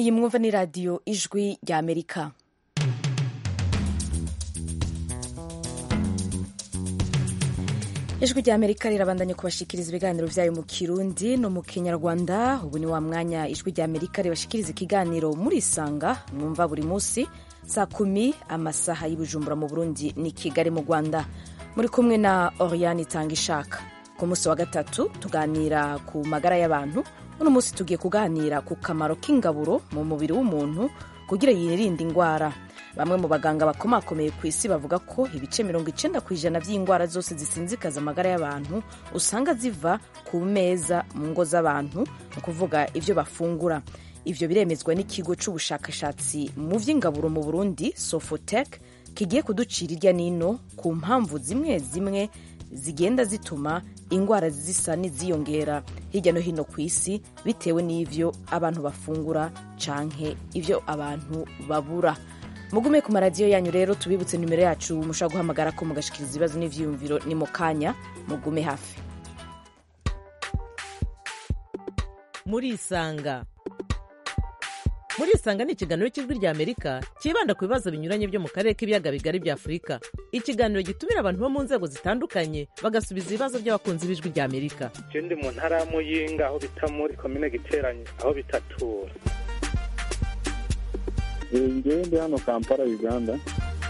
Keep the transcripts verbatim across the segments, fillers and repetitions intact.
iyi mwumva ni radiyo ijwi rya amerika. ijwi rya amerika rirabandanya kubashikiriza ibiganiro vyayo mu kirundi no mu kinyarwanda. Ubu ni wa mwanya ijwi rya amerika ribashikiriza ikiganiro muri isanga mwumva buri musi saa kumi amasaha y'Ibujumbura mu Burundi ni Kigali mu Rwanda. Muri kumwe na Oriane Itangishaka. Ku musi wa gatatu tuganira ku magara y'abantu. Uno musi tugiye kuganira ku kamaro k'ingaburo mu mubiri w'umuntu kugira yirinde ingwara. Bamwe mu baganga bakomakomeye ku isi bavuga ko ibice mirongo icenda kw'ijana vy'ingwara zose zisinzikaza amagara y'abantu usanga ziva ku meza mu ngo z'abantu, mu kuvuga ivyo bafungura. Ivyo biremezwa n'ikigo c'ubushakashatsi mu vy'ingaburo mu Burundi Sofotec kigiye kuducira irya nino ku mpamvu zimwe zimwe zigenda zituma ingwara zisa n'iziyongera hirya no hino ku isi bitewe n'ivyo abantu bafungura canke ivyo abantu babura. Mugume ku maradiyo yanyu rero, tubibutse nimero yacu mushobora guhamagara ko mugashikiriza ibibazo n'ivyiyumviro ni mu kanya. Mugume hafi. Muri isanga muri isanga ni ikiganiro cy'ijwi rya Amerika kibanda ku bibazo binyuranye byo mu karere k'ibiyaga bigari bya Afurika. Ikiganiro gitumira abantu bo mu nzego zitandukanye bagasubiza ibibazo by'abakunzi b'ijwi rya Amerika. Je ndi mu ntara ya Muyinga aho bita muri komine Giteranyi aho bitatura. Ngewe ndi hano Kampala Uganda.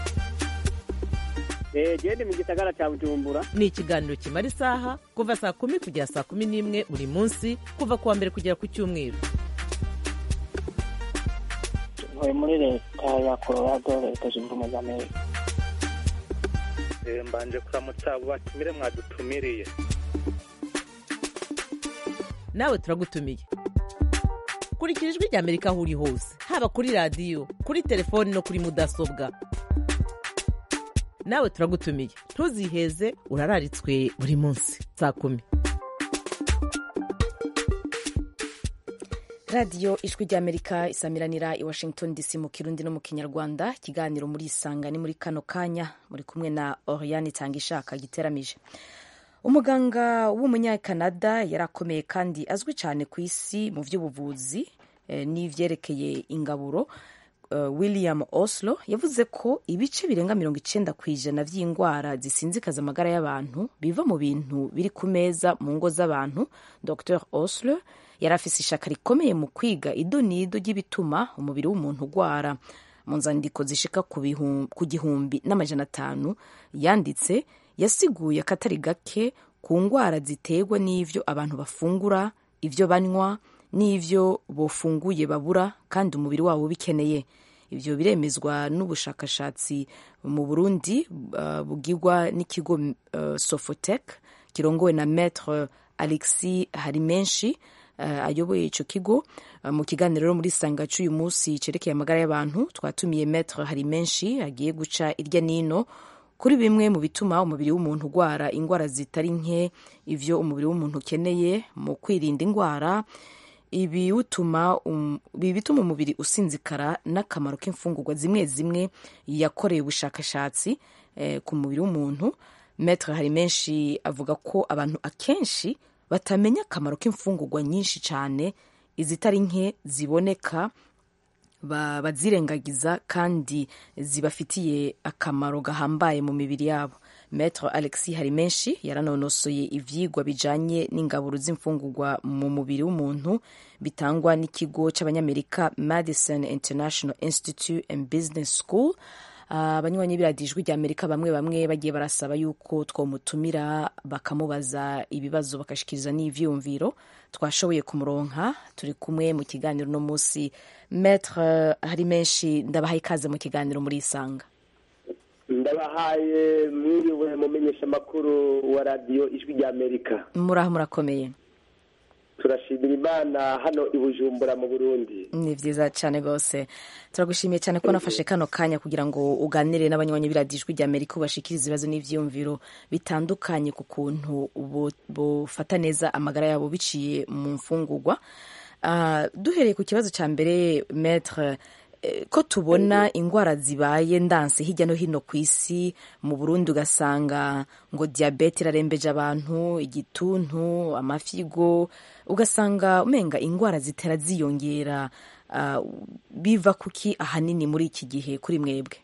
Eh je ndi mu gisagara cya Bujumbura. Ni ikiganiro kimara isaha kuva saa kumi kugera saa kumi n'imwe buri munsi kuva kuwa mbere kugera ku cyumweru. Ntuye muri leta ya Colorado, leta zunze ubumwe za Amerika. Eh mbanje kuramutsa abo batumire mwadutumiriye. Nawe turagutumiye. Kurikira ijwi rya Amerika aho uri hose, haba kuri radiyo, kuri telefoni no kuri mudasobwa. Nawe turagutumiye, ntuziheze, urararitswe buri munsi saa kumi. radiyo ijwi rya Amerika isamiranira i Washington D C mu kirundi no mu kinyarwanda. Ikiganiro muri isanga ni muri kano kanya, muri kumwe na Oriane Itangishaka giteramije. Umuganga w'umunyakanada yarakomeye kandi azwi cyane ku isi mu by'ubuvuzi eh, n'ivyerekeye ingaburo. Uh, William Oslo yavuze ko ibice birenga mirongo icenda kw'ijana vy'ingwara zisinzikaza amagara y'abantu biva mu bintu biri ku meza mu ngo z'abantu. Doctor Oslo yarafise ishaka rikomeye mu kwiga idonido ry'ibituma umubiri w'umuntu ugwara. Mu nzandiko zishika ku, ku gihumbi n'amajana atanu yanditse, yasiguye akatari gake ku ngwara ziterwa n'ivyo abantu bafungura, ivyo banywa, n'ivyo bofunguye babura kandi umubiri wabo bikeneye. Ivyo biremezwa n'ubushakashatsi mu Burundi uh, bugirwa n'ikigo uh, Sofotec kirongowe na Maître Alexis Harimenshi uh, ayoboye ico kigo. Uh, mu kiganiro muri sanga cy'uyu munsi cerekeye amagara y'abantu twatumiye Maître Harimenshi agiye guca irya nino kuri bimwe mu bituma umubiri w'umuntu ugwara ingwara zitari nke, ivyo umubiri w'umuntu ukeneye mu kwirinda ingwara, ibi bituma um, bituma umubiri usinzikara, n'akamaro k'imfungurwa zimwe zimwe yakoreye ubushakashatsi eh, ku mubiri w'umuntu. Maître Harimenshi avuga ko abantu akenshi batamenya akamaro k'imfungurwa nyinshi cyane, izitari nke ziboneka bazirengagiza kandi zibafitiye akamaro gahambaye mu mibiri yabo. Maître Alexis Harimenshi yaranonosoye ivyigwa bijanye n'ingaburo z'imfungurwa mu mubiri w'umuntu bitangwa n'ikigo c'abanyamerika Madison International Institute and Business School. Abanywanyi uh, biradijwe rya Amerika bamwe bamwe bagiye barasaba yuko twomutumira bakamubaza ibibazo bakashikiriza n'ivyumviro. Twashoboye kumuronka, turi kumwe mu kiganiro no musi. Maître Harimenshi, ndabahaye ikaze mu kiganiro muri isanga. Ndabahaye mwiriwe mumenyesha makuru wa radio ijwi rya Amerika. Muraho murakomeye. Turashimira Imana hano i Bujumbura mu Burundi. Ni vyiza cyane gose. Turagushimiye cyane ko nafashe kano kanya kugira ngo uganire n'abanywanyi biradijwe rya Amerika ubashikiriza ibibazo n'ivyumviro bitandukanye ku kuntu bofata neza amagara yabo biciye mu mfungurwa. Uh, duhereye ku kibazo ca mbere Maître, ko tubona ingwara zibaye ndanse hirya no hino ku isi, mu Burundi ugasanga ngo diabete irarembeje abantu, igituntu, amafigo, ugasanga umenga ingwara zitera ziyongera uh, biva kuki ahanini muri iki gihe kuri mwebwe?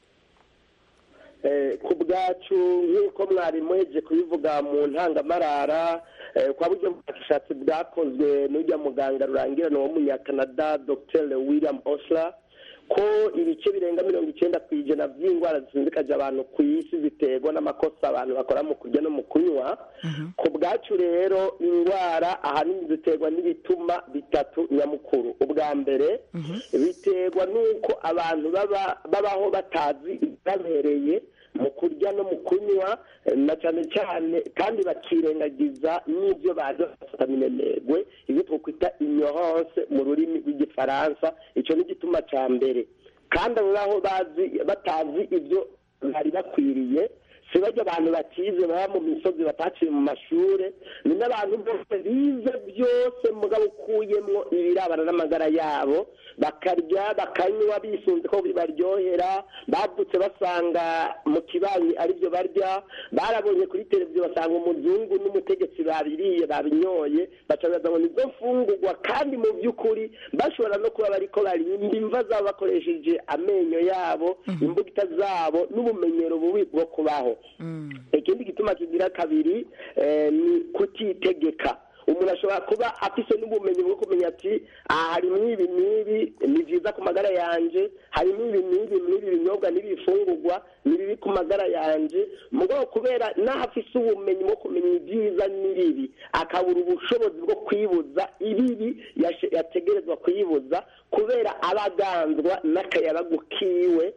ku bwacu nk'uko mwari muheje kubivuga mu ntangamarara kwa buryo bushakashatsi bwakozwe n'ujya muganga rurangirana wo munyakanada Dr William Osler ko ibice birenga mirongo icyenda ku ijana by'indwara zisinzikaje abantu ku isi ziterwa n'amakosa abantu bakora mu kurya no mu kunywa. Ku bwacu rero indwara ahanini ziterwa n'ibituma bitatu nyamukuru. Ubwa mbere biterwa n'uko abantu baba babaho batazi babereye mu kurya no mu kunywa, na cyane cyane kandi bakirengagiza n'ibyo baza bafata minenegwe, ibyo twakwita ignorance mu rurimi rw'igifaransa. Icyo ni igituma cya mbere. Kandi abo baho bazi batazi ibyo bari bakwiriye, si bajya abantu bakize baba mu misozi bataciye mu mashure, ni n'abantu bose bize byose mugabo ukuyemwo ibirabana n'amagara yabo, bakarya bakanywa bisunze ko bibaryohera, badutse basanga mu kibanyi aribyo barya, barabonye kuri televiziyo basanga umuzungu n'umutegetsi babiriye babinyoye, baca baza ngo nizo mfungurwa, kandi mu by'ukuri bashobora no kuba bariko barinda imva zabo bakoresheje amenyo yabo, imbugita zabo n'ubumenyero bubi bwo kubaho. Ikindi gituma kigira kabiri ni kutitegeka. Umuntu ashobora kuba afise n'ubumenyi bwo kumenya ati aha harimo ibi n'ibi ni byiza ku magara yanje, harimo ibi n'ibi n'ibi binyobwa n'ibifungurwa ni bibi ku magara yanje, mugabo kubera naho afise ubumenyi bwo kumenya ibyiza n'ibibi akabura ubushobozi bwo kwibuza ibibi yategerezwa kuyibuza kubera abaganzwa n'akayabagu kiwe.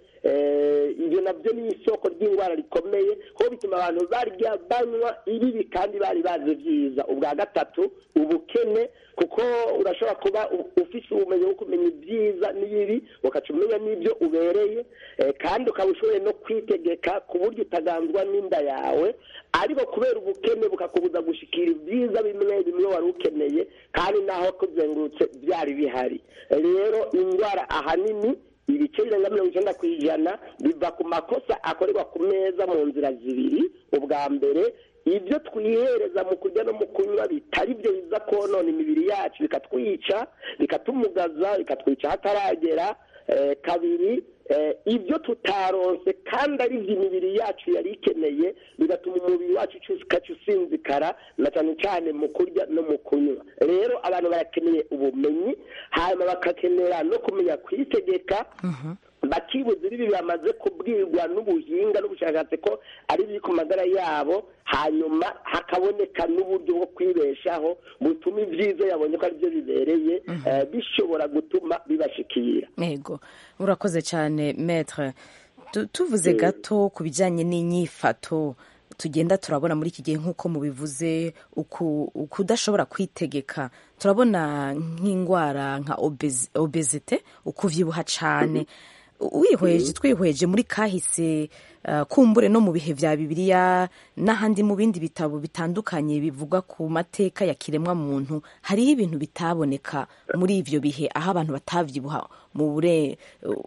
Ibyo nabyo ni isoko ry'indwara rikomeye, kuko bituma abantu barya banywa ibibi kandi bari bazi byiza. Ubwa gatatu ubukene, kuko urashobora kuba ufise ubumenyi bwo kumenya ibyiza n'ibibi ukaca umenya n'ibyo ubereye, kandi ukaba ushoboye no kwitegeka ku buryo utaganzwa n'inda yawe, ariko kubera ubukene bukakubuza gushikira ibyiza bimwe bimwe wari ukeneye kandi naho kuzengurutse byari bihari. Rero indwara ahanini ibice birenga mirongo icyenda ku ijana biva ku makosa akorerwa ku meza mu nzira zibiri. Ubwa mbere ibyo twihereza mu kurya no mu kunywa bitari byo biza konona imibiri yacu bikatwica, bikatumugaza, bikatwica hataragera. Kabiri ibyo tutaronse kandi ari imibiri yacu yari ikeneye, bigatuma umubiri wacu ukaca usinzikara, na cyane cyane mu kurya no mu kunywa. Rero abantu barakeneye ubumenyi, hanyuma bakakenera no kumenya kwitegeka, bakibuza ibibi bamaze kubwirwa n'ubuhinga n'ubushakashatsi ko ari biri ku magara yabo, hanyuma hakaboneka n'uburyo bwo kwibeshaho butuma ibyiza yabonye ko ari byo bibereye bishobora gutuma bibashikira. Yego, urakoze cyane Maître. Tuvuze gato ku bijyanye n'inyifato tugenda turabona muri iki gihe nk'uko mubivuze, ukudashobora kwitegeka, turabona nk'indwara nka obesite, ukuvyibuha cyane. Wihweje twihweje muri kahise, kumbure no mu bihe vya Bibiliya n'ahandi mu bindi bitabo bitandukanye bivuga ku mateka ya kiremwa muntu, hariho ibintu bitaboneka muri ivyo bihe aho abantu batavyibuha mu bure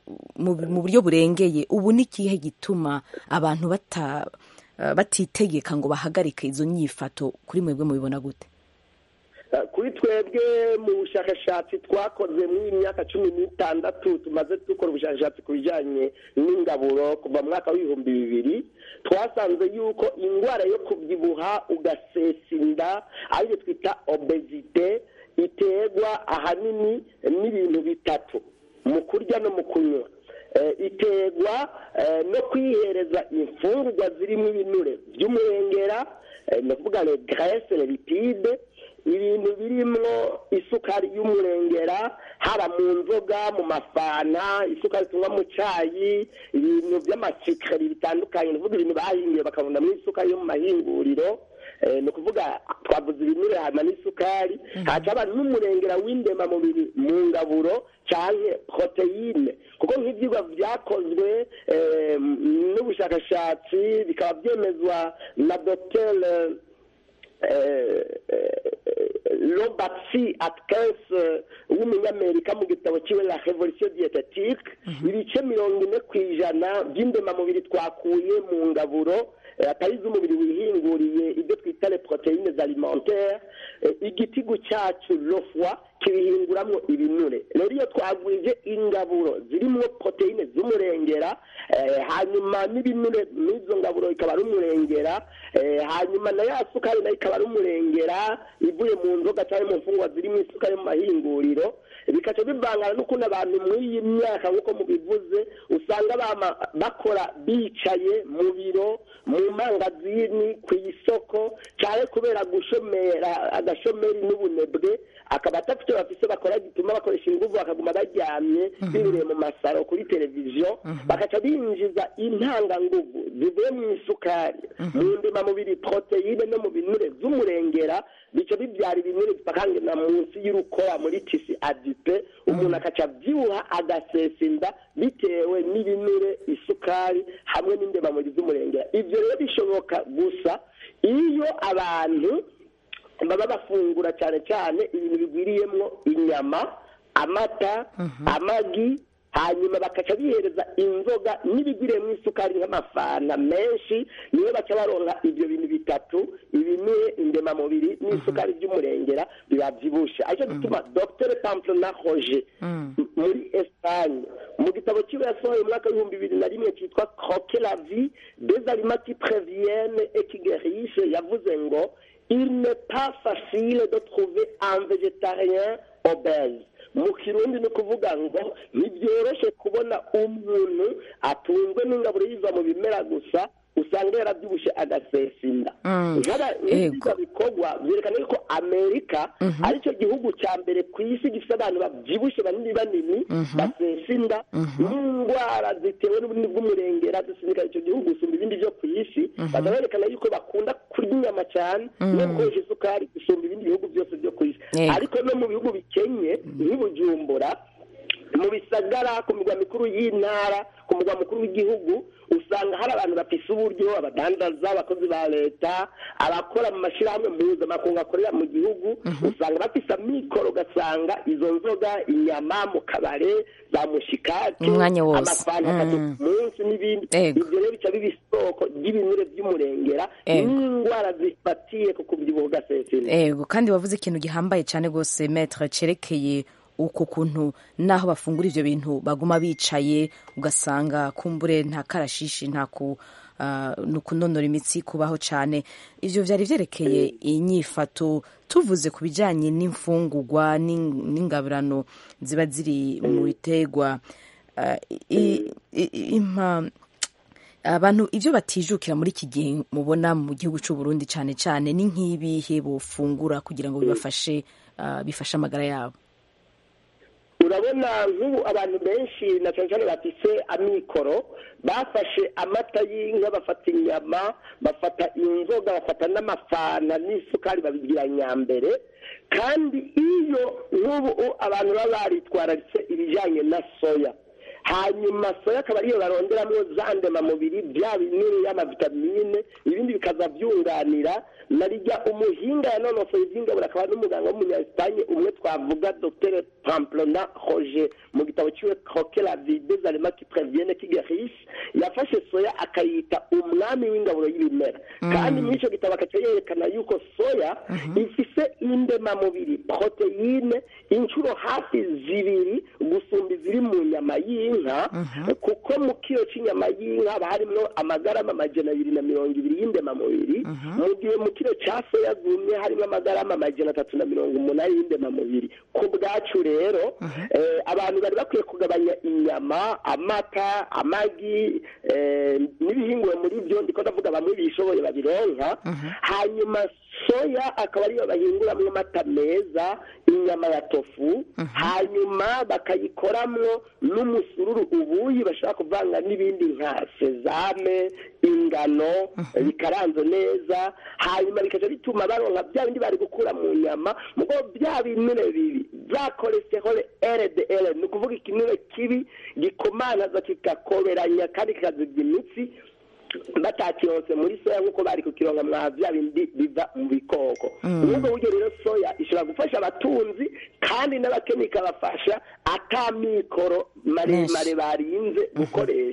mu buryo burengeye. Ubu ni kihe gituma abantu bata batitegeka ngo bahagarike izo nyifato? Kuri mwebwe mubibona gute? Kuri twebwe mu bushakashatsi twakoze muri myaka cumi n'itandatu tumaze dukora ubushakashatsi ku bijyanye n'ingaburo kuva mu mwaka w'ibihumbi bibiri, twasanze yuko indwara yo kubyibuha ugasesa inda ariyo twita obesite iterwa ahanini n'ibintu bitatu: mu kurya no mu kunywa. Iterwa no kwihereza imfungurwa zirimo ibinure by'umurengera, ni ukuvuga ngo graisse, lipide, ibintu birimo isukari y'umurengera, haba mu nzoga, mu mafana, isukari tunywa mu cyayi, ibintu by'amasikari bitandukanye, ni ukuvuga ibintu bahingiye bakabona mu isukari yo mu mahinguriro. Ni ukuvuga twavuze ibinure hanyuma n'isukari, hacaba n'umurengera w'indemamubiri mu ngaburo cyangwa poroteyine, kuko nk'ibyigwa byakozwe n'ubushakashatsi bikaba byemezwa na Dr Robert C. Atkins w'umunyamerika mu gitabo cyiwe La Révolution Diététique, ibice mirongo ine ku ijana by'indemamubiri twakuye mu ngaburo atari iz'umubiri wihinguriye, ibyo twita les protéines alimentaires, igitigu cyacu lofwa kibihinguramwo ibinure. Rero iyo twagwije ingaburo zirimo proteine z'umurengera hanyuma n'ibinure n'izo ngaburo ikaba ari umurengera hanyuma na ya sukari nayo ikaba ari umurengera ivuye mu nzoga cyangwa mu mfungwa zirimo isukari mu mahinguriro, bikaca bivangana n'ukuntu abantu muri iyi myaka nk'uko mubivuze usanga bakora bicaye mu biro, mu mangazini, ku isoko, cyane kubera gushomera agashomeri n'ubunebwe, akaba atafite bafise bakora gituma bakoresha inguvu bakaguma baryamye bibiriye mu masaro kuri televiziyo, bakaca binjiza intanganguvu zivuye mu isukari, mu ndemamubiri, proteine no mu binure z'umurengera, bica bibyara ibinure bipakangana munsi y'urukoba muri tisi adipe, umuntu akaca abyibuha agasesa inda bitewe n'ibinure, isukari hamwe n'indemamubiri z'umurengera. Ibyo rero bishoboka gusa iyo abantu baba bafungura cyane cyane ibintu bigwiriyemwo inyama, amata, amagi, hanyuma bakaca bihereza inzoga n'ibigwiriye mu isukari nk'amafana menshi, niyo baca baronka ibyo bintu bitatu, ibinure, indemamubiri n'isukari by'umurengera bibabyibushe. Aricyo gituma Docteur Pamplona Roger muri Espagne mu gitabo kiwe yasohoye mu mwaka w'ibihumbi bibiri na rimwe cyitwa Croquer la vie des aliments qui préviennent et qui guérissent yavuze ngo il n'est pas facile de trouver un végétarien obèse. Mu kirundi ni kuvuga ngo ntibyoroshe kubona umuntu atunzwe n'ingaburo yiva mu bimera gusa usanga yarabyibushe agasesinda. Nk'ibyo bikorwa byerekana yuko Amerika aricyo gihugu cya mbere ku isi gifite abantu babyibushe banini banini basesinda n'indwara zitewe n'ubunini bw'umurengera dusinika icyo gihugu usumba ibindi byo ku isi. Bakaberekana yuko bakunda kurya inyama cyane no gukoresha isukari gusumba ibindi bihugu byose byo ku isi. Ariko no mu bihugu bikenye nk'Ibujumbura, mu bisagara, ku migwa mikuru y'intara, ku mugwa mukuru w'igihugu, usanga hari abantu bafise uburyo, abadandaza, abakozi ba leta, abakora mu mashyirahamwe mpuzamakungu akorera mu gihugu, usanga bafise amikoro, ugasanga izo nzoga, inyama mu kabare, za mushikati, amafanta atatu ku munsi n'ibindi. Ibyo rero bica biba isoko ry'ibinure by'umurengera n'indwara zifatiye ku kubyibuha ugasesina. Ego, kandi wavuze ikintu gihambaye cyane rwose Maître, cerekeye uko kuntu naho bafungura ivyo bintu baguma bicaye, ugasanga kumbure nta karashishi, nta ku uh, nukunonora imitsi kubaho cyane. Ivyo vyari vyerekeye inyifato. Tuvuze ku bijanye n'imfungurwa n'ingabirano ziba ziri mu bitegwa, uh, impa abantu ivyo batijukira muri iki gihe mubona mu gihugu cy'u Burundi cyane cyane ni nk'ibihe bofungura kugira ngo bibafashe uh, bifashe amagara yabo? Urabona nk'ubu abantu benshi na cyane cyane bafise amikoro bafashe amata y'inka, bafata inyama, bafata inzoga, bafata n'amafana n'isukari babigira nyambere. Kandi iyo nk'ubu abantu baba baritwararitse ibijyanye na soya, hanyuma soya akaba ariyo baronderamo za ndemamubiri, bya binini y'amavitamine, ibindi bikaza byunganira. Narijya umuhinga yanonosoye iby'ingaburo akaba n'umuganga w'umunya-Espagne umwe twavuga Docteur Pamplona Roger mu gitabo kiwe Croquer la vie des aliments qui préviennent et qui guérissent, yafashe soya akayita umwami w'ingaburo y'ibimera. Kandi muri icyo gitabo akaca yerekana yuko soya ifise indemamubiri, proteine inshuro hafi zibiri gusumba iziri mu nyama y'inka, kuko mu kilo cy'inyama y'inka haba harimo amagarama amajana abiri na mirongo ibiri y'indemamubiri, mu gihe mu kilo cya soya zumye harimo amagarama amajana atatu na mirongo umunani y'indemamubiri. Ku bwacu rero abantu bari bakwiye kugabanya inyama, amata, amagi n'ibihinguwe muri byo, ndiko ndavuga bamwe bishoboye babironka. Hanyuma soya akaba ariyo bahinguramwo amata meza, inyama ya tofu, hanyuma bakayikoramwo n'umusururu, ubuyi bashaka kuvanga n'ibindi nka sezame, ingano bikaranze neza, hanyuma bikaja bituma baronka bya bindi bari gukura mu nyama, mugo bya binure bibi bya cholesterol L D L, ni ukuvuga ikinure kibi gikomanaza kikakoberanya kandi kikazibya imitsi, batakiyonse muri soya nk'uko bari kukironga mwa bya bindi biva mu bikoko. N'ubwo buryo rero soya ishobora gufasha abatunzi kandi n'abakemika bafasha atamikoro maremare barinze gukoresha,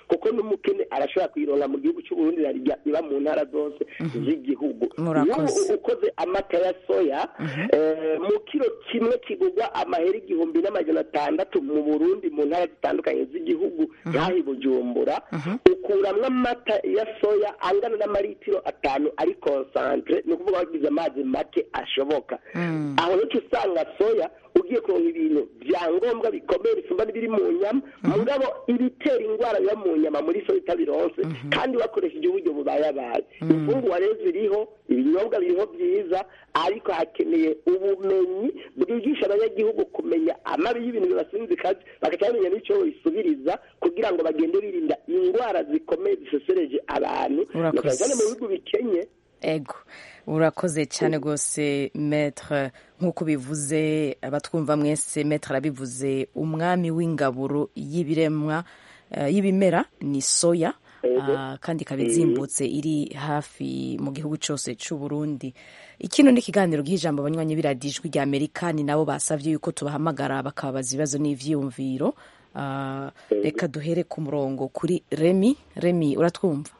kuko n'umukene arashobora kuyironka mu gihugu cy'uburundi iba mu ntara zose z'igihugu. N'ubu ukoze amata ya soya mu kiro kimwe kigurwa amahera igihumbi n'amajana atandatu mu burundi mu ntara zitandukanye z'igihugu nk'aho Bujumbura, ukuramwo amata ya soya angana n'amaritiro atanu ari concentre, ni ukuvuga wagize amazi make ashoboka. Aho rero usanga soya ugiye kuronka ibintu byangombwa bikomeye bisumba n'ibiri mu nyama, mugabo ibitera indwara biba mu nyama muri soya itabironse kandi wakoresheje uburyo bubayabaye. Imfungurwa rero ziriho, ibinyobwa biriho byiza, ariko hakeneye ubumenyi bwigisha abanyagihugu kumenya amabi y'ibintu bibasinzikaje, bakacamenya n'icyo bisubiriza kugira ngo bagende birinda indwara zikomeye zisesereje abantu bakazana mu bihugu bikenye. Ego, urakoze cyane rwose Maître, nk'uko bivuze abatwumva mwese, Maître arabivuze, umwami w'ingaburo y'ibiremwa y'ibimera ni soya, kandi ikaba izimbutse iri hafi mu gihugu cyose cy'u Burundi. Ikino ni ikiganiro gihijambo abanywanyi b'iradiyo Ijwi rya Amerika, ni nabo basavye yuko tubahamagara bakabaza ibibazo n'ivyiyumviro. Reka duhere ku murongo kuri Remy. Remy, uratwumva?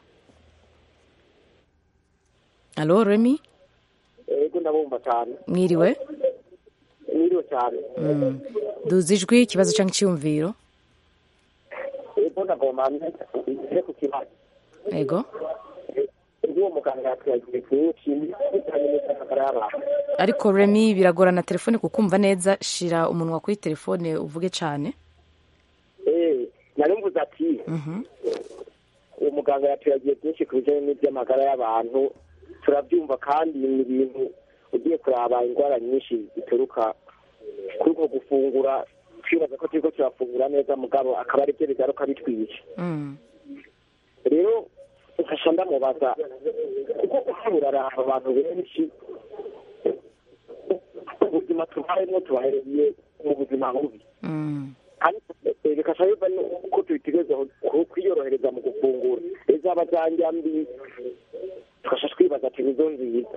Alo Remy? Ego ndabumva cyane. Mwiriwe? Mwiriwe cyane. Mm. Duzi ijwi ikibazo cyangwa icyumviro? Ego ndagomba nje ku kibazo. Ego. Ego muganga yagiye kwinshi ariko Remy biragorana telefone kukumva neza, shira umunwa kuri telefone uvuge cyane. Eh, narimvuze ati. Mhm. Uwo muganga yagiye byinshi ku bijyanye n'iby'amagara y'abantu, turabyumva kandi ni ibintu ugiye kuraba indwara nyinshi zituruka kuri uko gufungura, twibaza ko turiko turafungura neza mugabo akaba ari byo bigaruka bitwica. Rero nkasha ndamubaza kuko guhurara abantu benshi ubuzima tubayemo tubahereye mu buzima bubi, ariko bikasha biva ko tubitegereza kwiyorohereza mu gufungura izaba zanjyambi, tukasha twibaza ati nizo nziza.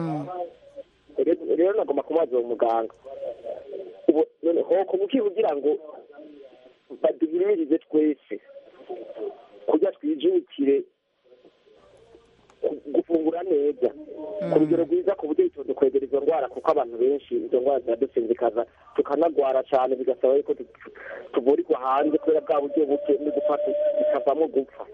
Rero nagomba kubaza uwo muganga ho kubuki kugira ngo baduhimirize twese kujya twijukire gufungura neza ku rugero rwiza, ku buryo bitoze kwegera izo ndwara, kuko abantu benshi izo ndwara ziradusinzikaza tukanagwara cyane, bigasaba yuko tuvurirwa hanze kubera bwa buryo buke no gufata bikavamo gupfa.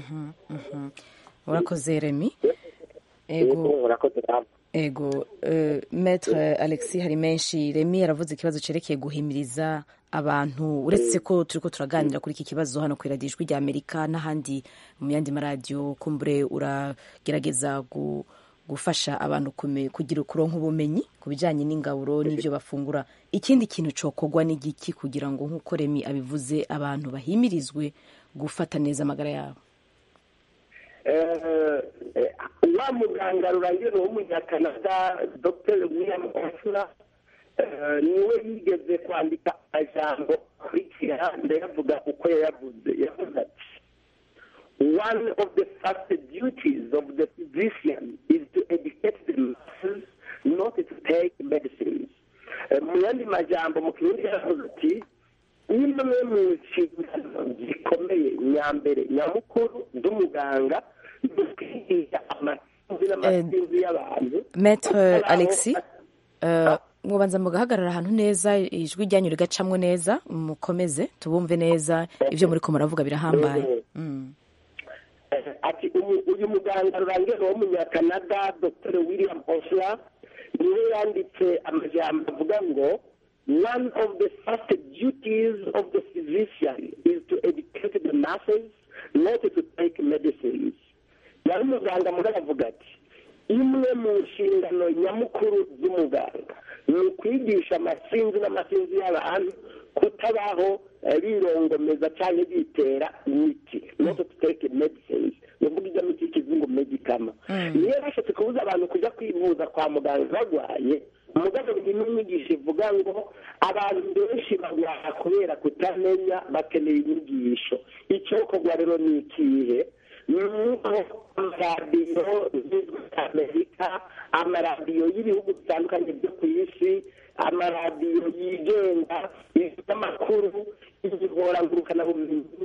Urakoze Remy. Ego urakoze namwe. Ego uh, Maître Alexis hari menshi. Remy aravuze ikibazo cerekeye guhimiriza abantu, uretse ko turiko turaganira kuri iki kibazo hano ku Radio Ijwi rya Amerika n'ahandi mu yandi maradio, kumbure uragerageza gu, gufasha abantu kugira kuronka ubumenyi ku bijanye n'ingaburo n'ivyo bafungura. Ikindi kintu cokogwa n'igiki kugira ngo nk'uko Remy abivuze abantu bahimirizwe gufata neza amagara yabo? Wa muganga rurangiye w'umunyakanada Doctor William Osler niwe yigeze kwandika amajambo akurikira, ndayavuga uko yayavuze. Yavuze ati, one of the first duties of the physician is to educate the masses, not to take medicines. Mu yandi majambo mu kirundi yavuze ati, imwe mu nshingano zikomeye nyambere nyamukuru z'umuganga dukwigisha amasinzi n'amasinzi y'abantu. Maître Alexis, mubanza mugahagarara ahantu neza, ijwi ryanyu rigacamwo neza, mukomeze tubumve neza ibyo muri ko muravuga birahambaye. Ati uyu muganga rurangiye w'umunyakanada Doctor William Osler niwe yanditse amajambo avuga ngo, one of the first duties of the physician is to educate the masses, not to take medicines. Yari umuganga muganga avuga ati, imwe mu nshingano nyamukuru z'umuganga ni ukwigisha amasinzi n'amasinzi y'abantu kutabaho birongomeza cyane bitera imiti, not to take medicines. Nuvuga ijya miti y'ikizungu medicama. Niyo bashatse kubuza abantu kujya kwivuza kwa muganga barwaye, umuganga birimo inyigisho ivuga ngo abantu benshi barwara kubera kutamenya, bakeneye inyigisho. Icyokorwa rero ni ikihe? Amaradiyo y'Amerika, amaradiyo y'ibihugu bitandukanye byo ku isi, amaradiyo yigenga, amakuru, ibihora ngurukanabumenyi,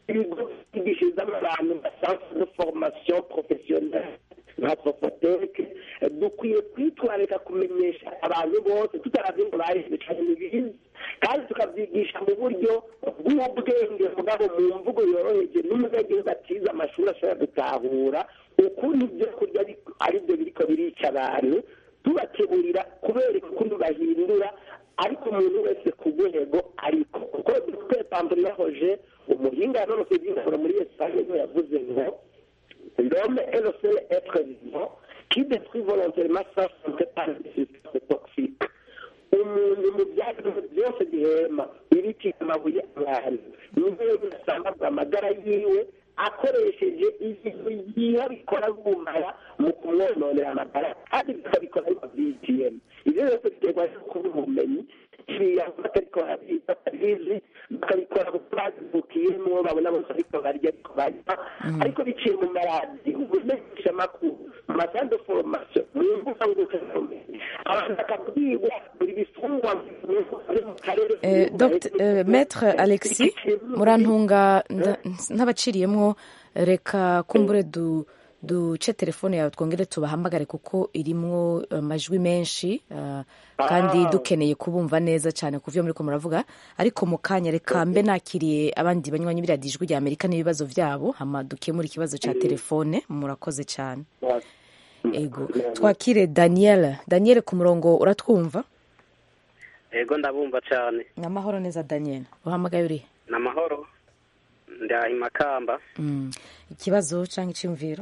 ibigo byigishirizamo abantu basanzwe de formation professionnelle nka sofoteke dukwiye kwitwararika kumenyesha abantu bose tutaravye ngo bayize cane n'ibizi kandi tukavyigisha mu buryo bw'ubwenge mugabo mu mvugo yoroheje n'umuzagihugu atize amashuri ashobora gutahura ukuntu ibyo kurya ari byo biriko birica abantu tubakeburira kubereka ukuntu bahindura ariko umuntu wese ku rwego ariko kuko dr pambrina roger umuhinga yanonose by'ingoro muri esipanye niwe yavuze ngo l'homme est le seul être vivant qui détruit volontairement sa santé par des substances toxiques umuntu mu byaro byose bihema ibiti amabuye abantu niwe bisambagwa amagara yiwe akoresheje ibintu yiha bikora bumara mu kumwononera amagara kandi bikabikora ariko byitiyemo ibyo byose biterwa n'ukuba ubumenyi kiriya batariko barabizi bakabikora kuko bazivukiyemo babona bose ariko barya ariko barya ariko biciye mu maradiyo ubumenyesha amakuru mu masande de formation mu mbuga ngurukanabumenyi abantu bakabwirwa buri bifungwa mu karere Maître Alexis murantunga ntabaciriyemwo reka kumbure du duce telefone yawe twongere tubahamagare kuko irimwo amajwi menshi uh, kandi dukeneye kubumva neza cyane kuvyo muri ko muravuga ariko mu kanya reka mbe nakiriye abandi banywanyi biradijwe rya Amerika n'ibibazo vyabo hama dukemura ikibazo ca telefone murakoze cyane ego twakire Daniel Daniel ku murongo uratwumva ego ndabumva cyane namahoro neza Daniel uhamagaye uri namahoro ndahi Makamba mm. ikibazo canke icimviro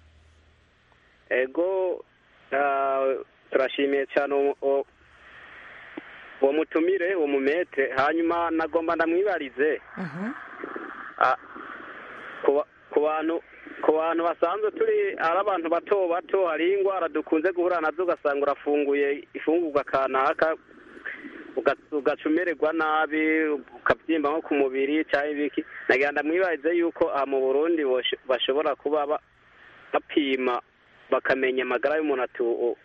ego uh, turashimiye cyane uwo mutumire uwo mumete hanyuma nagomba ndamwibarize uh-huh. uh, ku bantu ku bantu basanzwe turi ari abantu bato bato hari ingwara dukunze guhura nazo ugasanga urafunguye ifungurwa kanaka ugacumererwa nabi ukabyimba nko ku mubiri cyangwa ibiki nagira ndamwibarize yuko aha mu Burundi bashobora kuba bapima bakamenya amagara y'umuntu ati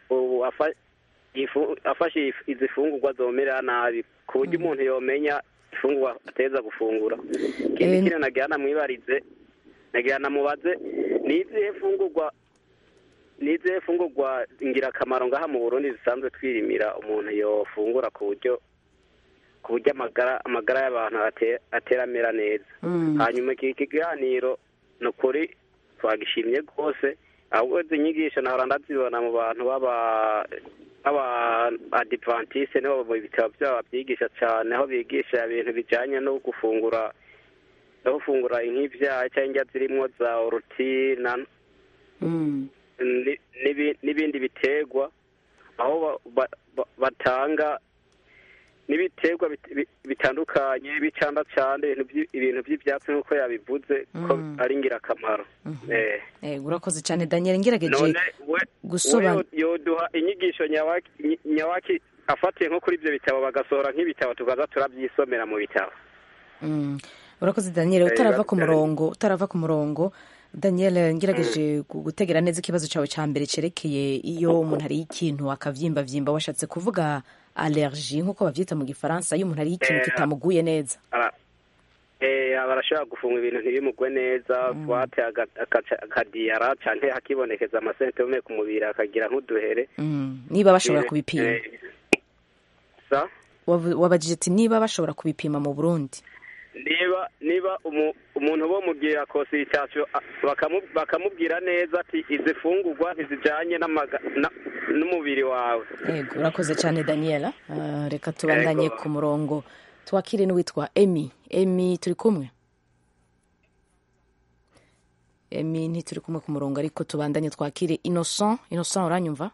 afashe izi fungurwa zomerera nabi ku buryo umuntu yomenya ifungurwa ateza gufungura ikindi kintu nagira namwibarize nagira namubaze ni izihe fungurwa ni izihe fungurwa ingirakamaro ngaha mu Burundi zisanzwe twirimira umuntu yofungura ku buryo ku buryo amagara amagara y'abantu ateramera neza hanyuma iki kiganiro ni ukuri twagishimye rwose ahubwo izi nyigisho nahora ndazibona mu bantu baba adventiste nibo mu bitabo byabo byigisha cyane aho bigisha ibintu bijyanye no gufungura no gufungura nk'ibyaha cyangwa indya zirimo za orutina n'ibindi biterwa aho batanga n'ibiterwa bitandukanye bicanda cyane ibintu by'ibyatsi nk'uko yabivuze ko ari ingirakamaro urakoze cyane Daniel ngerageje gusobanura yoduha inyigisho nyawaki afatiye nko kuri ibyo bitabo bagasohora nk'ibitabo tukaza turabyisomera mu bitabo urakoze Daniel utarava ku murongo utarava ku murongo Daniel ngerageje gutegera neza ikibazo cyawe cya mbere cerekeye iyo umuntu ari ikintu akavyimba vyimba washatse kuvuga allergie nkuko bavyita mu gifaransa iyo umuntu ari ikintu kitamuguye neza eh barashobora gufunga ibintu ntibimugwe neza twate akadiyara canke hakibonekeza amasentome ku mubiri akagira nk'uduhere niba bashobora kubipima sa wabajije ati niba bashobora kubipima mu Burundi niba niba umuntu bo mugira consultation bakamubwira neza ati izi fungurwa ntizijanye n'umubiri wawe yego urakoze cyane Daniela uh, reka tubandanye ku murongo twakire n'uwitwa Emi Emi turi kumwe Emi ni turi kumwe ku murongo ariko tubandanye twakire Innocent Innocent uranyumva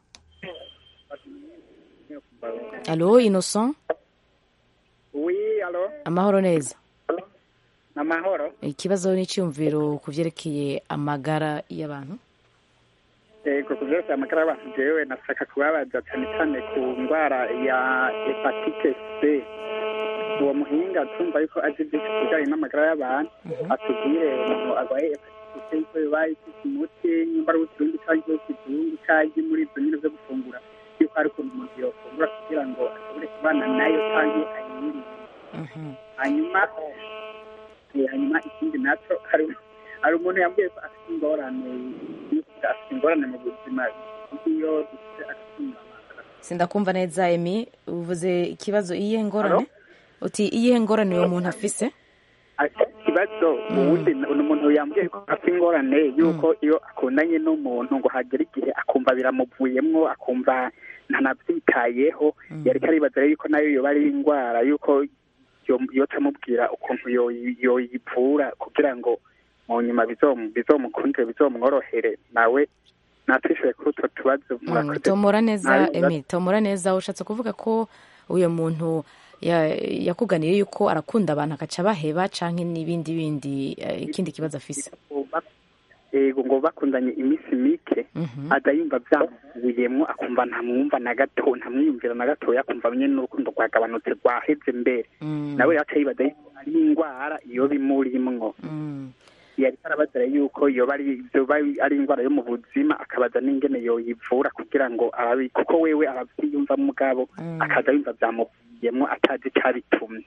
Allo Innocent Oui allo amahoro neza amahoro ikibazo n'icyumviro kuvyerekeye amagara y'abantu yego kuvyerekeye amagara y'abantu jewe nasaka kubabaza cyane cyane ku ndwara ya hepatite C uwo muhinga tumva yuko azi byinshi kujyanye n'amagara y'abantu atubwire umuntu arwaye hepatite C yuko bibaye umuti nimba ari uturundi cyangwa ikizungu cyangwa muri ibyo nyine byo gufungura yuko ari ukuntu umuntu yofungura kugira ngo ashobore kubana nayo cyangwa ayirinde hanyuma hanyuma ikindi nacyo hari hari umuntu yambwiye ko afite ingorane afite ingorane mu buzima iyo dufite agatunga. Sindakumva neza Emi, uvuze ikibazo iyihe ngorane? Uti iyihe ngorane uwo muntu afise? Ikibazo ubundi umuntu yambwiye ko afite ingorane yuko iyo akundanye n'umuntu ngo hagera igihe akumva biramuvuyemwo, akumva ntanabyitayeho, yariko aribaza yuko nayo yoba ari indwara yuko yoca amubwira ukuntu yoyivura kugira ngo mu nyuma bizomukundire bizomworohere. Nawe natwishuye kuri utwo tubazo. Tomora neza Emi, tomora neza. Ushatse kuvuga ko uyo muntu yakuganiye yuko arakunda abantu akaca baheba canke n'ibindi bindi ikindi kibazo afise? Ego ngo bakundanye iminsi mike adayumva byamuvuyemwo, akumva ntamwumva na gato, ntamwiyumvira na gato, yakumva nyene n'urukundo rwagabanutse rwaheze mbere. Nawe yaca yibaza yuko ari indwara iyo bimurimwo. Yari arabazara yuko yoba ari indwara yo mu buzima, akabaza n'ingene yoyivura kugira ngo arabi, kuko wewe aravyiyumva mugabo akaza yumva byamuvuyemwo atazi icabitumye.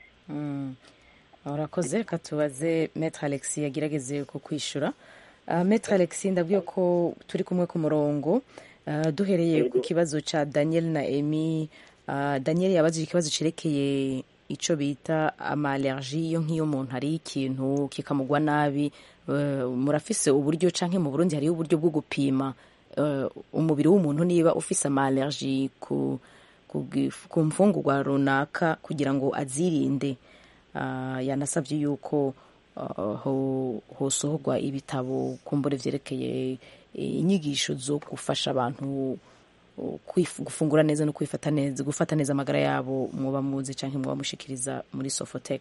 Urakoze. Reka tubaze Maître Alexis yagerageze kukwishura. Uh, Maître Alexis, ndabwiye ko turi kumwe ku murongo. Uh, duhereye ku kibazo ca Daniel na Emi. Uh, Daniel yabajije ikibazo cerekeye ico bita ama-allergie, iyo nk'iyo umuntu hari ikintu kikamugwa nabi. Uh, murafise uburyo canke mu Burundi hariho uburyo bwo gupima uh, umubiri w'umuntu niba ufise ama-allergie ku, ku, ku mfungurwa runaka kugira ngo azirinde. Uh, yanasavye yuko hosohorwa ibitabo kumbure vyerekeye inyigisho zo gufasha abantu gufungura neza no kwifata neza, gufata neza amagara yabo. Muba muzi canke muba mushikiriza muri Sofotec?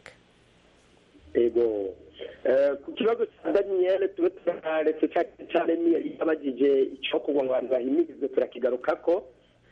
Ego ku kibazo cya Daniel tuba turaretse cyane ni yabagije icyo kugira ngo abantu bahimirize turakigarukako.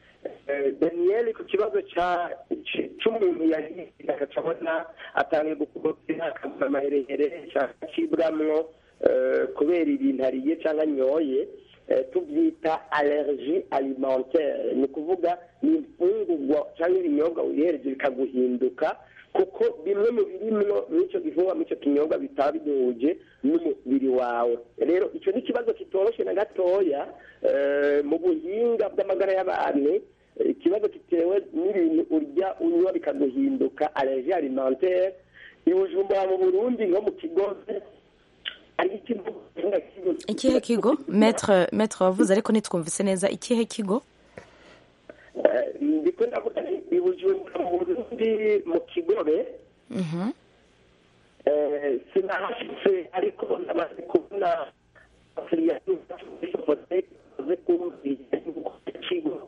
Daniel ku kibazo cy'umuntu yahiga akabona atangiye gukubokera akamara amaherehere cyacibwamwo kubera ibintu ariye cyangwa anyoye, tubyita allergie alimentaire. Ni ukuvuga ni imfungurwa cyangwa ibinyobwa wihereje bikaguhinduka, kuko bimwe mu birimwo n'icyo gifungwa n'icyo kinyobwa bitaba bihuje n'umubiri wawe. Rero icyo ni ikibazo kitoroshye na gatoya mu buhinga bw'amagara y'abantu. Ikibazo kitewe n'ibintu urya unywa bikaguhinduka, allergie alimentaire. I Bujumbura mu Burundi nko mu Kigobe ari ikigo. Ikihe kigo? Maître Maître wavuze ariko nitwumvise neza. Ikihe kigo? Ndiko ndavuga i Bujumbura mu Burundi mu Kigobe. Mhm. Eh sinahashitse ariko namaze kubona affiliation Sofotec ze kumvira ikigo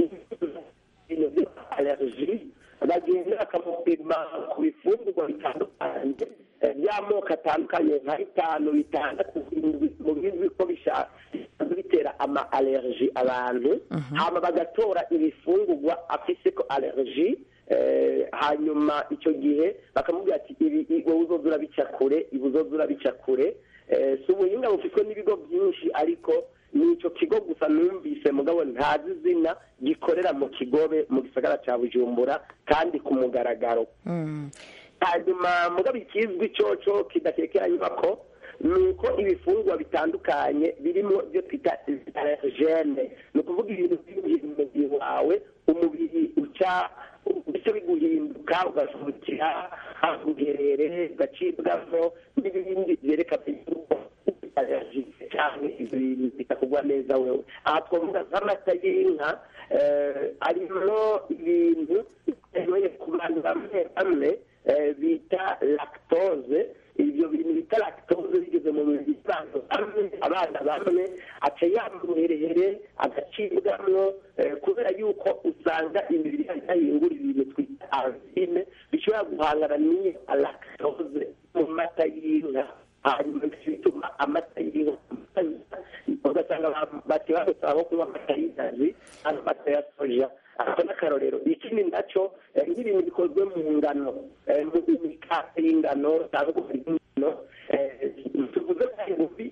allergie bagenda bakamupima ku bifungurwa bitandukanye by'amoko atandukanye nka bitanu bitandatu mu bindi ko bitera ama allergie abantu. Hama bagatora ibifungurwa afise ko allergie, hanyuma icyo gihe bakamubwira ati ibi wowe uzozura bicakure, ibi uzozura bicakure. Si ubuhinga bufitwe n'ibigo byinshi, ariko n'icyo kigo gusa numvise mugabo ntazi izina gikorera mu Kigobe mu gisagara cya Bujumbura kandi ku mugaragaro. Hanyuma mugabo ikizwi coco kidakekeranye ko nuko ibifungwa bitandukanye birimo byo twita allergene. Ni ukuvuga ibintu by'umubiri wawe, umubiri uca bityo biguhinduka, ugasukira haguherere, ugacibwamo n'ibindi byerekana yuko allergie cyane ibintu bitakugwa neza wewe. Aha twavuga nk'amata y'inka arimo ibintu bitewe ku bantu bamwe bamwe bita lactose. Ibyo bintu bita lactose bigeze mu mubiri w'abantu, abana bamwe aca yamuherehere agacibwamwo, kubera yuko usanga imibiri yahingura ibintu twita enzyme bishobora guhangana n'iyo lactose mu mata y'inka. Hanyuma bituma amata y'inka ugasanga bateba gusaba kunywa amata y'inkazi, amata ya soja. Ako n'akarorero. Ikindi nacyo nk'ibintu bikozwe mu ngano, mu mikate y'ingano cyangwa mu ngano tuvuze ngufi.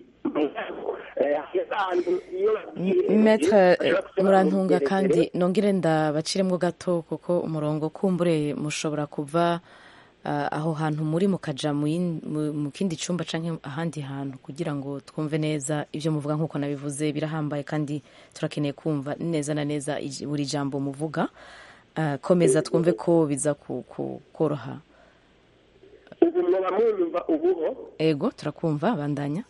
Maître murantunga kandi nongere ndabaciremwo gato kuko umurongo kumbure mushobora kuva aho hantu muri mukaja mu kindi cyumba cyangwa ahandi hantu kugira ngo twumve neza ibyo muvuga nk'uko nabivuze birahambaye kandi turakeneye kumva neza na neza buri jambo muvuga. Komeza twumve ko biza koroha. ubu mwaba mwumva ubuho? Ego turakumva bandanya.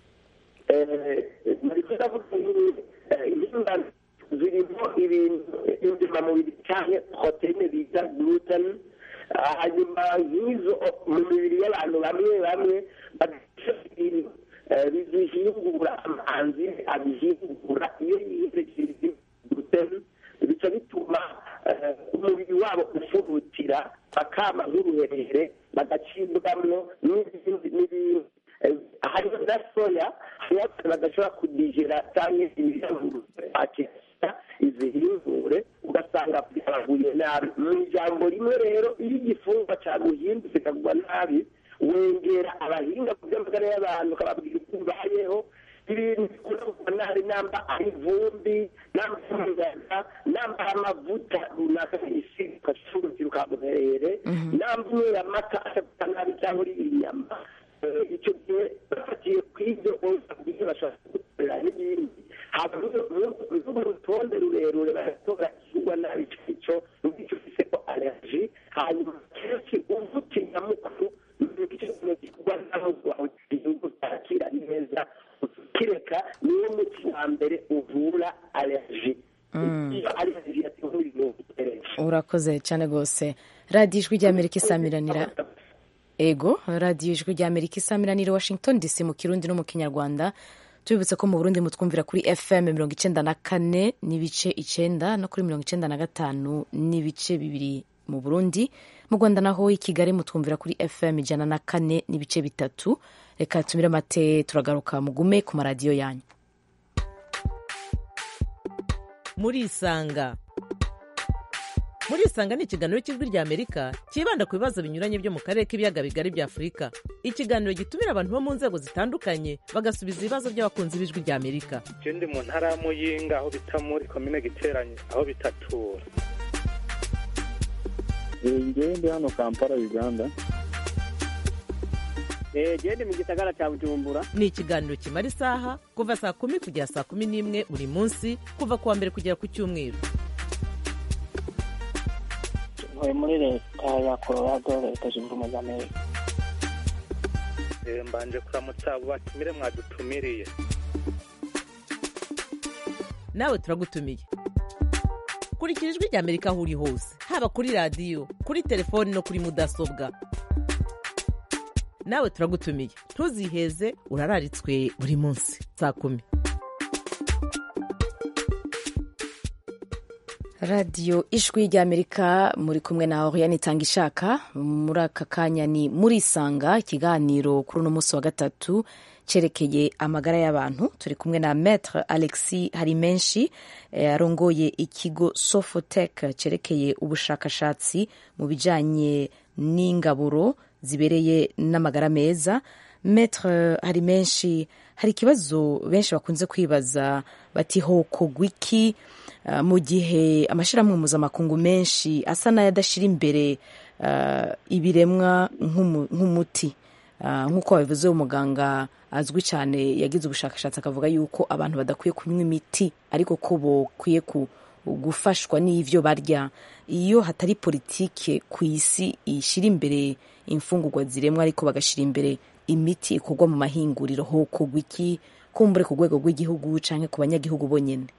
zirimo ibintu indemamubiri cyane poroteyine bita gluten, hanyuma nk'izo mu mibiri y'abantu bamwe bamwe badafite ibintu bizihingura amazi abihingura iyo yiherekeje gluten bica bituma umubiri wabo ufurutira bakama nk'uruherehere bagacibwamwo n'ibindi n'ibindi hariho na soya badashobora kudigera cyangwa ibintu akesa izihingure ugasanga byaguye nabi. Mu ijambo rimwe rero iyo igifungwa cyaguhindutse kikagwa nabi wengera abahinga ku by'amagara y'abantu ukababwira uko bibayeho ibintu bikunda kugwa nabi, namba ari ivumbi, namba umuyaga, namba amavuta runaka yisiga ukashurukira ukamuherere, namba unywera amata ashaka nabi cyangwa uri inyama. Icyo gihe bafatiye ku ibyo bose bashaka gukorera n'ibindi haba urutonde rurerure baratora ikigwa nabi icyo n'icyo ufise ko allergie, hanyuma kenshi uvuta nyamukuru n'icyo kigwa naho wawe kirakira neza kireka niwo muti wa mbere uvura allergie. Urakoze cyane rwose. Radiyo Ijwi ry'Amerika isamiranira Ego, radiyo Ijwi ry'Amerika isamiranira Washington D C mu Kirundi no mu Kinyarwanda. Tubibutse ko mu Burundi mutwumvira kuri F M mirongo icenda na kane n'ibice icenda no kuri mirongo icenda na gatanu n'ibice bibiri mu Burundi. Mu Rwanda naho i Kigali mutwumvira kuri F M ijana na kane n'ibice bitatu. Reka tumire mate turagaruka mugume ku maradiyo yanyu. Muri Isanga. Muri Isanga ni ikiganiro cy'Ijwi ry'Amerika kibanda ku bibazo binyuranye byo mu karere k'ibiyaga bigari bya Afurika. Ikiganiro gitumira abantu bo mu nzego zitandukanye bagasubiza ibibazo by'abakunzi b'Ijwi ry'Amerika. Je ndi mu ntara ya Muyinga aho bita muri komine Giteranye aho bitatura. Njyewe ndi hano Kampala Uganda. Je ndi mu gisagara cya Bujumbura. Ni ikiganiro kimara isaha kuva saa kumi kugera saa kumi n'imwe buri munsi kuva kuwa mbere kugera ku cyumweru. Ntuye muri leta ya Colorado, leta zunze ubumwe za Amerika. Mbanje kuramutsa abo batumire mwadutumiriye. Nawe turagutumiye. Kurikira Ijwi ry'Amerika aho uri hose, haba kuri radiyo, kuri telefoni no kuri mudasobwa. Nawe turagutumiye. Ntuziheze urararitswe buri munsi saa kumi. radiyo Ijwi ry'Amerika muri kumwe na Oriane Tangishaka. Muri aka kanya ni muri Isanga, ikiganiro kuri uno munsi wa gatatu cerekeye amagara y'abantu. Turi kumwe na Maître Alexis Harimenshi arongoye ikigo Sofotec cerekeye ubushakashatsi mu bijanye n'ingaburo zibereye n'amagara meza. Maître Harimenshi, hari ikibazo benshi bakunze kwibaza bati hokogwa iki uh, mu gihe amashirahamwe mpuzamakungu menshi asa n'ayadashira imbere uh, ibiremwa nk'umuti uh, nk'uko babivuze umuganga azwi cyane yagize ubushakashatsi akavuga yuko abantu badakwiye kunywa imiti ariko ko bokwiye gufashwa n'ivyo barya. Iyo hatari politike ku isi ishira imbere imfungurwa ziremwa ariko bagashira imbere imiti ikorwa mu mahinguriro, hokogwa iki kumbure ku rwego rw'igihugu canke ku banyagihugu bonyene?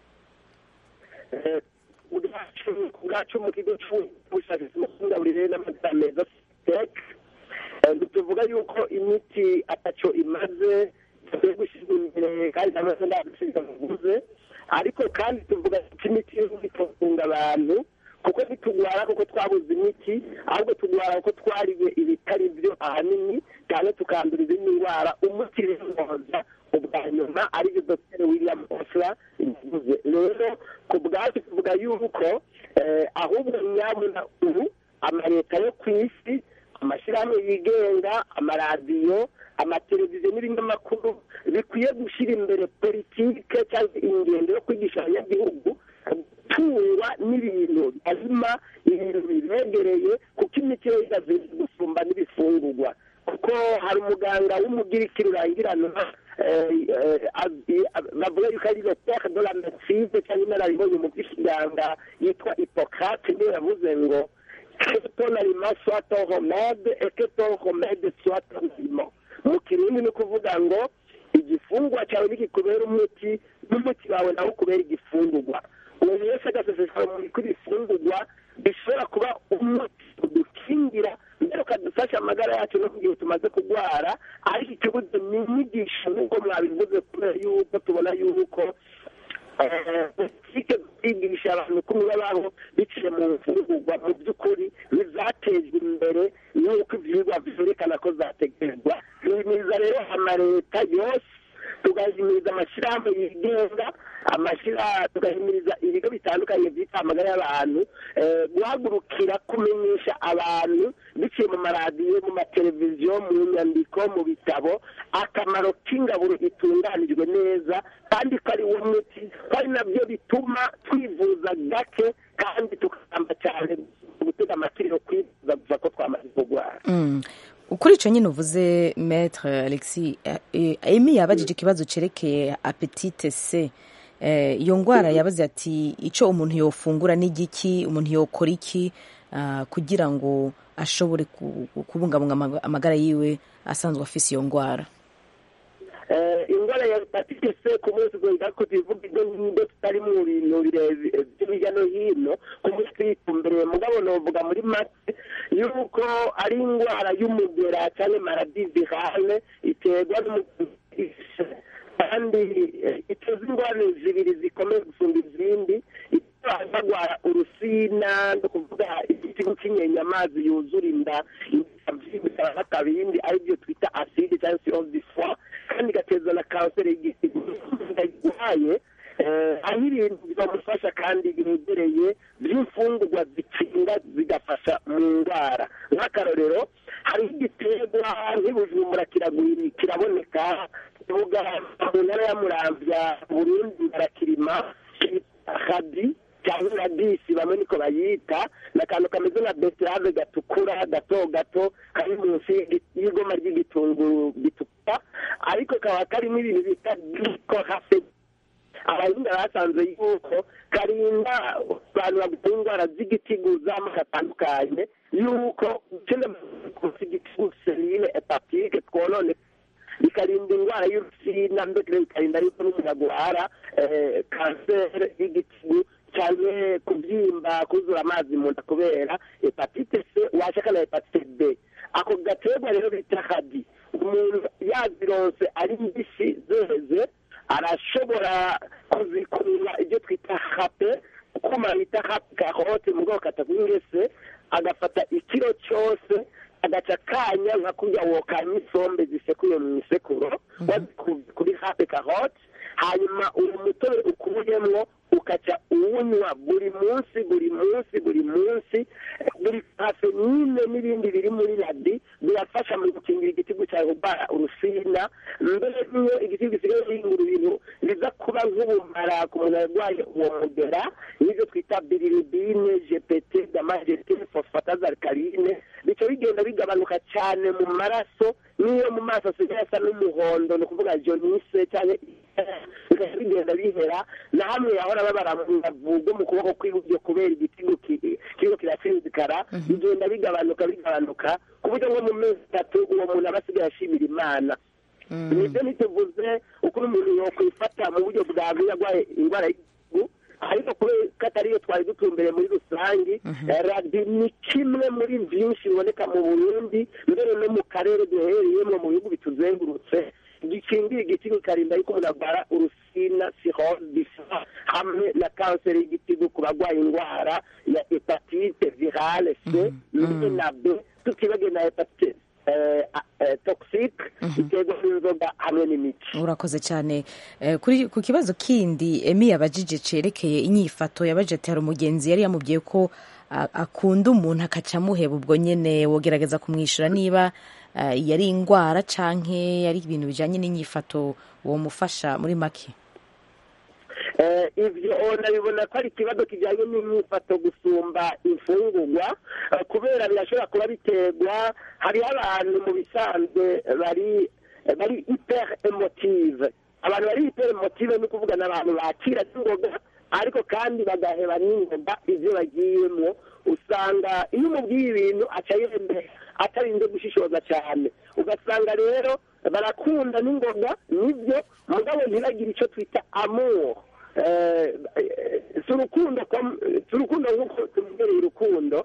ubwacu mu kigo cy'ubushakashatsi mu kungabirire n'amagara meza tuvuga yuko imiti ataco imaze tugiye gushyirwa imbere kandi n'amase ndabisiga muguze, ariko kandi tuvuga imiti itunga abantu kuko bitugwara kuko twabuze imiti, ahubwo tugwara kuko twariye ibitari byo ahanini cyane tukandura izindi ndwara. Umuti w'inkoza ubwa nyuma aribyo Dr William Osler yavuze. Rero ku bwacu tuvuga yuko ahubwo nyabuna ubu amaleta yo ku isi, amashyirahamwe yigenga, amaradiyo, amateleviziyo n'ibinyamakuru bikwiye gushyira imbere politike cyangwa ingendo yo kwigisha abanyagihugu tungwa n'ibintu azima ibintu bibegereye kuko kuko imiti yo irazi gusumba n'ibifungurwa kuko hari umuganga w'umugiriki rurangiranwa bavuga yuko ari le père de la médecine cyangwa inararibonye mu by'ikiganga yitwa Hippocrate niwe yavuze ngo que ton aliment soit ton remède et que ton remède soit ton aliment. Mu kirundi ni kuvuga ngo igifungwa cyawe nikikubera umuti n'umuti wawe nawe ukubera igifungurwa. Umuntu wese agaseseshwa muri kuri ifungurwa bishobora kuba umuti udukingira mbere ukadufasha amagara yacu no kugihe tumaze kurwara, ariko ikibuze ni inyigisho nk'uko mwabivuze kubera yuko tubona yuko politike kwigisha abantu kumwe babo biciye mu mfungurwa mu by'ukuri bizatezwa imbere n'uko ivyigwa vyerekana ko zategerezwa. Nimiza rero amaleta yose tugahimiriza amashyirahamwe yigenga amashyira tugahimiriza ibigo bitandukanye byita amagara y'abantu guhagurukira kumenyesha abantu biciye mu maradiyo mu mateleviziyo mu nyandiko mu bitabo akamaro k'ingaburo itunganijwe neza kandi ko ari wo muti kandi nabyo bituma twivuza gake kandi tukamba cyane gutega amatiri yo kwivuza gusa ko twamaze kurwara. Ukuri icyo nyine uvuze Maître Alexis, Emi yabajije ikibazo cerekeye apetite C. Iyo ndwara yabaze ati icyo umuntu yofungura n'igiki, umuntu yokora iki kugira ngo ashobore kubungabunga amagara yiwe asanzwe afise iyo ndwara. Indwara ya hepatite C ku munsi gwenda ko tuvuga ibyo n'ibyo tutari mu bintu by'ibijya no hino ku munsi twitumbere mugabo novuga muri make yuko ari indwara y'umugera cyane maladie virale iterwa kandi ituzi indwara zibiri zikomeye gusumba izindi bagwara urusina no kuvuga igitigu cy'inyenya amazi yuzura inda kabindi aribyo twita acide cyangwa cirrhose du foie kandi gateza na kanseri y'igitigu ndayiguhaye aho ibintu bizamufasha kandi biregereye by'imfungurwa zikinga zigafasha mu ndwara. Nk'akarorero hari igiterwa nk'ibujumbura kiraboneka kivuga mu ntara ya Muramvya Burundi barakirima hadi cyangwa radisi bamwe niko bayita n'akantu kameze nka beterave gatukura gato gato kari munsi y'igoma ry'igitunguru gitukura ariko kaba karimo ibintu bita glycohafed. Abahinga basanze yuko karinda abantu bagutera indwara z'igitigu z'amoko atandukanye yuko igitigu serine hepatike twonone bikarinda indwara y'urusina mbere bikarinda yuko n'umuntu agwara kanseri y'igitigu cyane kubyimba kuzura amazi mu nda kubera hepatite C washaka na hepatite B. Ako gaterwa rero bita hadi umuntu yazironse ari mbisi zeze arashobora kuzikurura ibyo twita hape kuma bita hape karote mu bwoko katagwingese agafata ikiro cyose agaca kanya nka kurya wokanya isombe zisekuye mu isekuro kuri hape karote hanyuma uwo mutobe ukuyemwo ukaca uwunywa buri munsi buri munsi buri munsi buri kafeine n'ibindi biri muri radi birafasha mu gukingira igitigu cyawe kubara urusina mbere niyo igitigu gisigaye gihingura ibintu biza kuba nk'ubumara ku muntu arwaye uwo mugera n'ibyo twita bilirubine G P T gamajete phosphate alkaline bico bigenda bigabanuka cyane mu maraso niyo mu maso asigaye asa n'umuhondo ni ukuvuga jaunisse cyane bigenda bihera na hamwe yahora babara mu bavugo mu kuboko kw'iburyo kubera igitigu kiriko kirasindikara bigenda bigabanuka bigabanuka ku buryo ngo mu mezi atatu uwo muntu aba asigaye ashimira Imana. Nibyo nituvuze uko umuntu yokwifata mu buryo bwawe yarwaye indwara y'igitigu ariko kubera ko atariyo twari dutumbere muri rusange radi ni kimwe muri byinshi biboneka mu Burundi mbere no mu karere duhereyemo mu bihugu bituzengurutse gikingira igitigu karinda yuko umuntu agwara urusina cirrhose du foie hamwe na kanseri y'igitigu ku bagwaye indwara ya hepatite virale C na B tukibagiwe na hepatite toxique iterwa n'inzoga hamwe n'imiti. Urakoze cyane. Kuri ku kibazo kindi Emi yabajije cerekeye inyifato yabajije ati hari umugenzi yari yamubwiye ko akunda umuntu akaca muheba ubwo nyene wogerageza kumwishura niba yari indwara canke yari ibintu bijanye n'inyifato uwo mufasha muri make. ibyo nabibona ko ari ikibazo kijyanye n'imyifato gusumba imfungurwa kubera birashobora kuba biterwa hariho abantu mu bisanzwe bari bari hyper emotive abantu bari hyper emotive ni ukuvuga n'abantu bakira n'ingoga ariko kandi bagaheba n'ingoga ibyo bagiyemo usanga iyo umubwiye ibintu aca yemera atarinze gushishoza cyane ugasanga rero barakunda n'ingoga nibyo mugabo ntibagire icyo twita amour si urukundo si urukundo nk'uko tumenyereye urukundo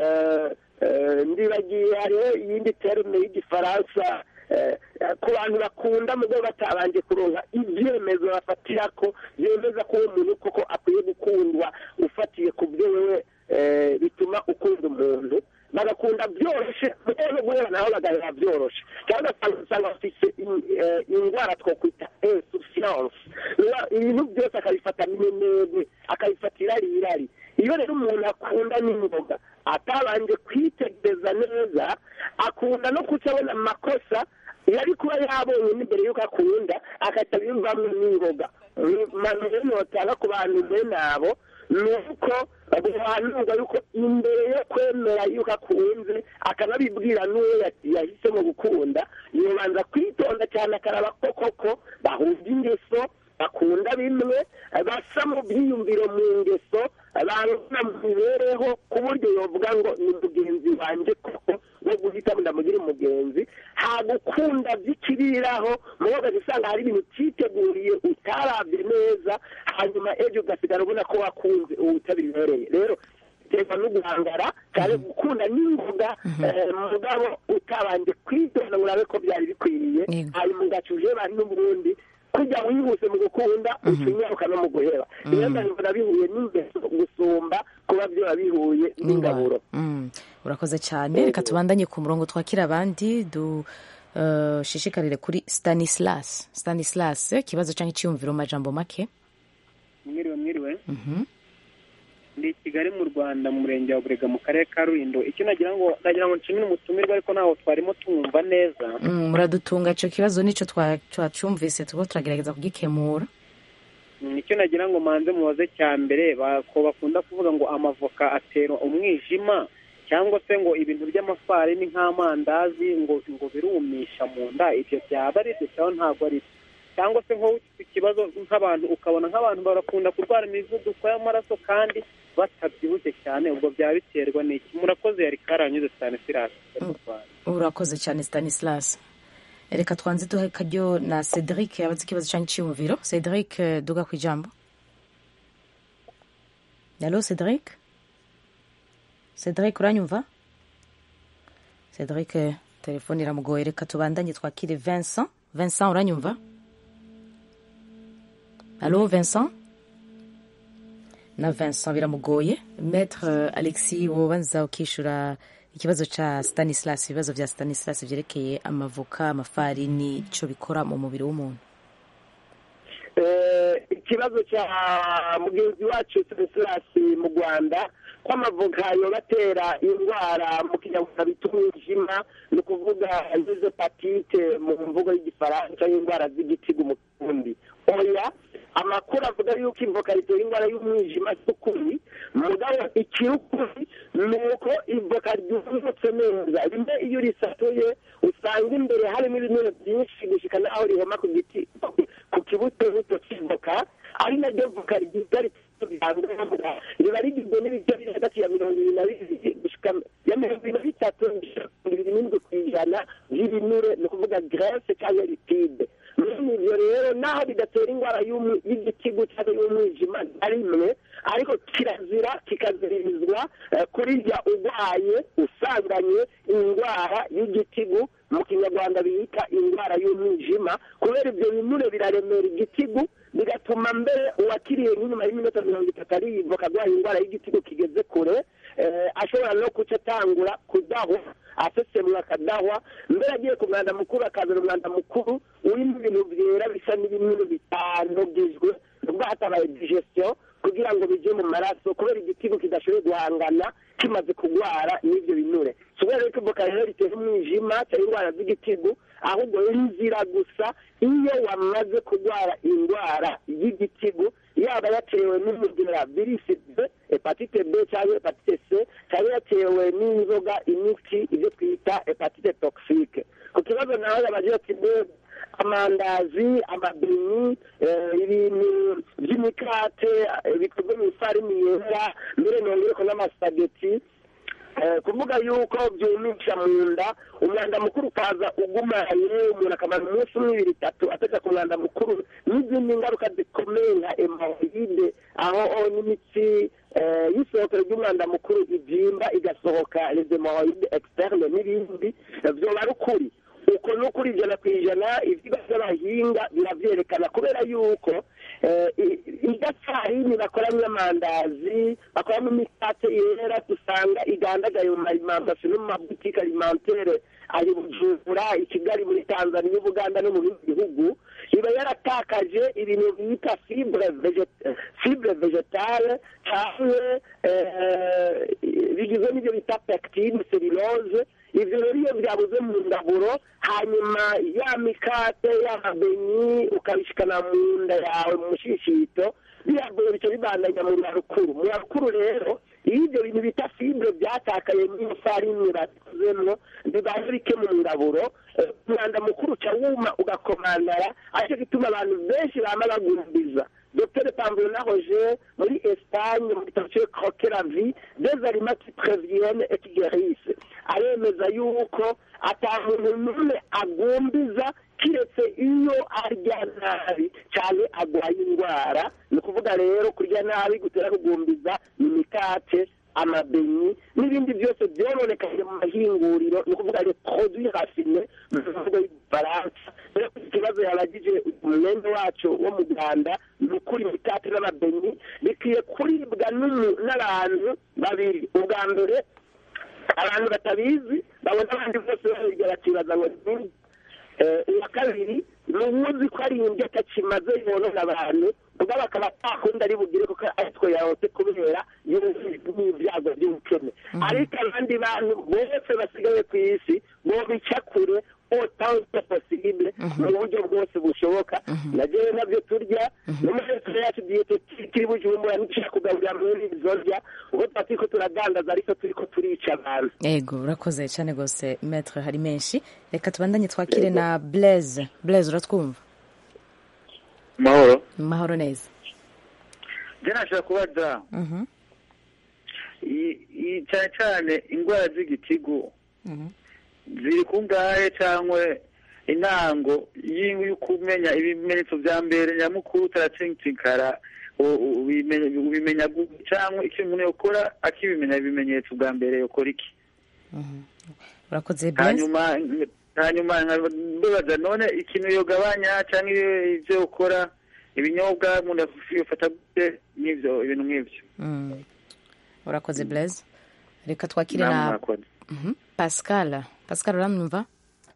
ndibagiye hariho iyindi terme y'igifaransa ku bantu bakunda mugabo batabanje kuronka ibyemezo bafatira ko byemeza ko uwo muntu koko akwiye gukundwa ufatiye ku byo wewe bituma ukunda umuntu bagakunda byoroshye no guhera naho bagahera byoroshye cyangwa usanga bafite indwara twakwita insouciance ibintu byose akabifata minenebe akabifatira irari iyo rero umuntu akunda n'ingoga atabanje kwitegereza neza akunda no kutabona amakosa yari kuba yabonye n'imbere y'uko akunda akahita biyumvamo n'ingoga manure notanga ku bantu bene abo ni uko guhanurwa yuko imbere yo kwemera yuko akunze akanabibwira n'uwo yahisemo gukunda yobanza kwitonda cyane akaraba ko koko bahuje ingeso bakunda bimwe basa mu byiyumviro mu ngeso bangana mu mibereho ku buryo yovuga ngo ni mugenzi wanjye koko wo guhitamo ndamugira umugenzi hagukunda by'ikiriraho muhoga usanga hari ibintu utiteguriye utarabye neza hanyuma ejo ugasigara ubona ko wakunze uwo utabibereye rero biterwa no guhangara cyane gukunda n'ingoga mugabo utabanje kwitonda ngo urabe ko byari bikwiriye hanyuma ugacuje bari n'uburundi kujya wihuse mu gukunda ukinyaruka no mu guheba rero ndabona bihuye n'ingeso gusumba kuba byo bihuye n'ingaburo. Urakoze cyane reka tubandanye ku murongo twakira abandi dushishikarire kuri Stanislas. Stanislas ikibazo cyangwa icyumviro majambo make. Mwiriwe mwiriwe ndi Kigali mu Rwanda mu murenge wa Burega mu karere ka Rulindo icyo nagira ngo nagira ngo nshimire umutumirwa ariko naho twarimo tumva neza muradutunga ico kibazo nico twacumvise tuko turagerageza kugikemura. Icyo nagira ngo manze mubaze cya mbere bako bakunda kuvuga ngo amavoka atera umwijima cyangwa se ngo ibintu by'amafarini nk'amandazi ngo ngo birumisha mu nda ibyo byaba ari byo cyangwa ntabwo ari cyangwa se nko ikibazo nk'abantu ukabona nk'abantu barakunda kurwara imivuduko y'amaraso kandi batabyibushye cyane ubwo byaba biterwa n'iki? Murakoze yari karanyuze Stanislas. Urakoze cyane Stanislas. Reka twanze duhe karyo na Cedric yabaze ikibazo cyangwa icyumviro. Cedric duga ku ijambo. Allo Cedric? Cedric uranyumva? Cedric telefone iramugoye reka tubandanye twakire Vincent. Vincent uranyumva? Allo Vincent? Na Vincent biramugoye. Maître Alexis wobanza ukishura ikibazo cha Stanislas ibibazo vya Stanislas vyerekeye amavoka amafarini ico bikora mu mubiri w'umuntu. Eh ikibazo cha mugenzi wacu Stanislas mu Rwanda kw'amavoka yo batera indwara mu kinyabuzima bitumwijima no kuvuga hepatite mu mvugo y'igifaransa y'indwara z'igitigu mu kundi. Oya amakuru avuga yuko ivoka itera indwara y'umwijima s'ukuri mugabo ikirukuri nuko ivoka ryumutse neza rimwe iyo risatuye usanga imbere harimo ibinure byinshi gushika naho rihema ku giti ku kibuto buto cy'ivoka ari naryo voka rigari riba rigizwe n'ibiryo biri hagati ya mirongo ibiri na bibiri gushika ya mirongo ibiri na bitatu ibiri n'indwi ku ijana by'ibinure ni ukuvuga graisse cyangwa lipide. Muri ibyo rero naho bidatera indwara y'igitigu cyangwa y'umwijima na rimwe ariko kirazira kikaziririzwa kurirya urwaye usanganye indwara y'igitigu mu kinyarwanda bita indwara y'umwijima kubera ibyo binure biraremera igitigu bigatuma mbere uwakiriye nk'inyuma y'iminota mirongo itatu arivoka arwaye indwara y'igitigu kigeze kure ashobora no kuca atangura kudahwa asesemwa akadahwa mbere agiye ku mwanda mukuru akazana umwanda mukuru urimo ibintu byera bisa n'ibinure bitanogejwe nubwo hatabaye digestion kugira ngo bijye mu maraso kubera igitigu kidashoboye guhangana kimaze kugwara n'ibyo binure. Kubera ko ivoka rero ritera umwijima cyangwa indwara z'igitigu ahubwo inzira gusa iyo wamaze kugwara indwara y'igitigu yaba yatewe n'umugira virusi B hepatite B cyangwa hepatite C cyangwa yatewe n'inzoga imiti ibyo twita hepatite toxique ku kibazo nawe yabagira ati amandazi amabini ibintu by'imikate bikozwe mu ifarini yera mbere nongere n'amasipageti kuvuga yuko byumisha mu nda umwanda mukuru ukaza ugumaye umuntu akamara umunsi umwe ibiri itatu ateka ku mwanda mukuru n'izindi ngaruka zikomeye nka hemorrhoide aho n'imitsi y'isohokero ry'umwanda mukuru ibyimba igasohoka les hemorrhoides externes n'ibindi byoba ari ukuri uko ni ukuri ijana ku ijana ivyigwa by'abahinga biravyerekana kubera yuko igafarini bakoramwo amandazi bakoramwo imikate yera dusanga igandagaye mu marimantasiyo no mu mabutike alimentaire ari Bujumbura i Kigali muri Tanzania Uganda no mu bindi bihugu iba yaratakaje ibintu bita fibre fibre vegetale cyangwa bigizwe n'ibyo bita pectine cellulose ivyo rero iyo byabuze mu ndaburo hanyuma ya mikate y'amabenyi ukabishikana mu nda yawe mu mushishito biragoye bico bibandanya mu rukuru mu rukuru rero iyo ibyo bintu bita fibre byatakaye n'ifarini bakozemwo bibaye bike mu ndaburo umwanda mukuru uca wuma ugakomandara aricyo gituma abantu benshi bama bagurumbiza Docteur Pambrona Roger muri Espagne mu gitabo cyo Croquer la vie des aliments qui préviennent et qui guérissent aremeza yuko atamuntu n'umwe agumbiza kiretse iyo arya nabi cyane agwaye indwara ni ukuvuga rero kurya nabi gutera kugumbiza imikate amabenyi n'ibindi byose byononekaye mu mahinguriro ni ukuvuga les produits raffinés mu mvugo y'Ifaransa rero ikibazo yabagije umwenda wacu wo mu Rwanda ni ukuri imikate n'amabenyi bikwiye kuribwa n'abantu babiri ubwa mbere abantu batabizi babona abandi bose babirya bakibaza ngo ni uwa kabiri ni uwuzi ko ari indyo atakimaze yonona abantu ubwo bakaba atakunda ari bugire kuko aritwe yahoze kubera n'ibyago by'ubukene ariko abandi bantu bose basigaye ku isi bobica kure autant que possible mu buryo bwose bushoboka najewe nabyo turya n'umuhesure yacu dietetique Bujumbura n'icyo kugaburira muri bizorya ubwo twatiko turadandaza ariko turiko turica abantu yego urakoze cyane gose maître hari menshi reka tubandanye twakire na Blaise Blaise uratwumva mahoro mahoro neza je nashaka kubaza mhm i cyane cyane ingwara z'igitigu mhm ziri kungahe cyangwa intango y'ukumenya ibimenyetso bya mbere nyamukuru taracinkara ubimenya cyangwa icyo umuntu yakora akibimenya ibimenyetso bwa mbere yakora iki urakoze Blaise hanyuma hanyuma mbabaza none ikintu yogabanya cyangwa ibyo ukora ibinyobwa umuntu afata gute n'ibyo ibintu nk'ibyo urakoze Blaise reka twakire na Pascal Pascal uramwumva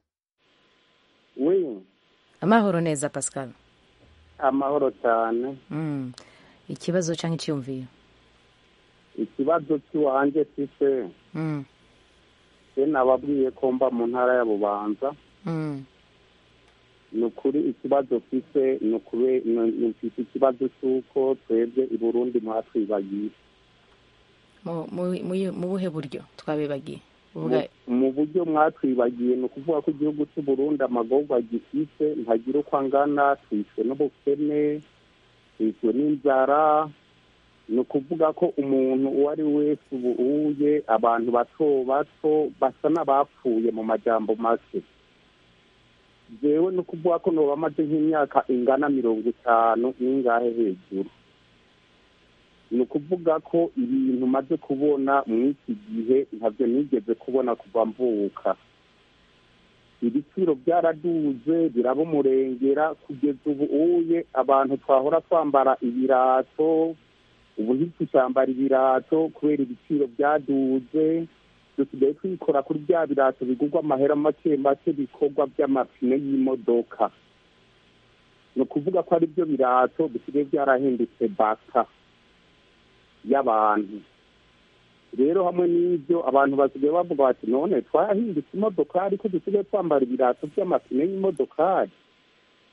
oui amahoro neza Pascal amahoro cyane mm. ikibazo cyangwa icyumviyo ikibazo cy'uwanje sise mm. se nababwiye ko mba mu ntara ya Bubanza mm. nukuri ikibazo fise nukuri nufise ikibazo cy'uko twebwe i Burundi mwatwibagiye mu mu buhe buryo twabibagiye mu buryo mwatwibagiye ni ukuvuga ko igihugu cy'u Burundi amagorwa gifite ntagira uko angana twishwe n'ubukene twishwe n'inzara ni ukuvuga ko umuntu uwo ari wese ubu uye abantu bato bato basa n'abapfuye mu majambo make jewe ni ukuvuga ko noba amaze nk'imyaka ingana mirongo itanu n'ingahe hejuru ni ukuvuga ko ibintu maze kubona muri iki gihe ntabyo nigeze kubona kuva mvuka ibiciro byaraduze biraba umurengera kugeza ubu uye abantu twahora twambara ibirato ubu ntitwambara ibirato kubera ibiciro byaduze dusigaye twikora kuri bya birato bigurwa amahera make make bikorwa by'amapine y'imodoka ni ukuvuga ko ari byo birato bisigaye byarahindutse baka y'abantu rero hamwe n'ibyo abantu basigaye bavuga bati none twahindutse imodokari ko dusigaye twambara ibirato by'amapine y'imodokari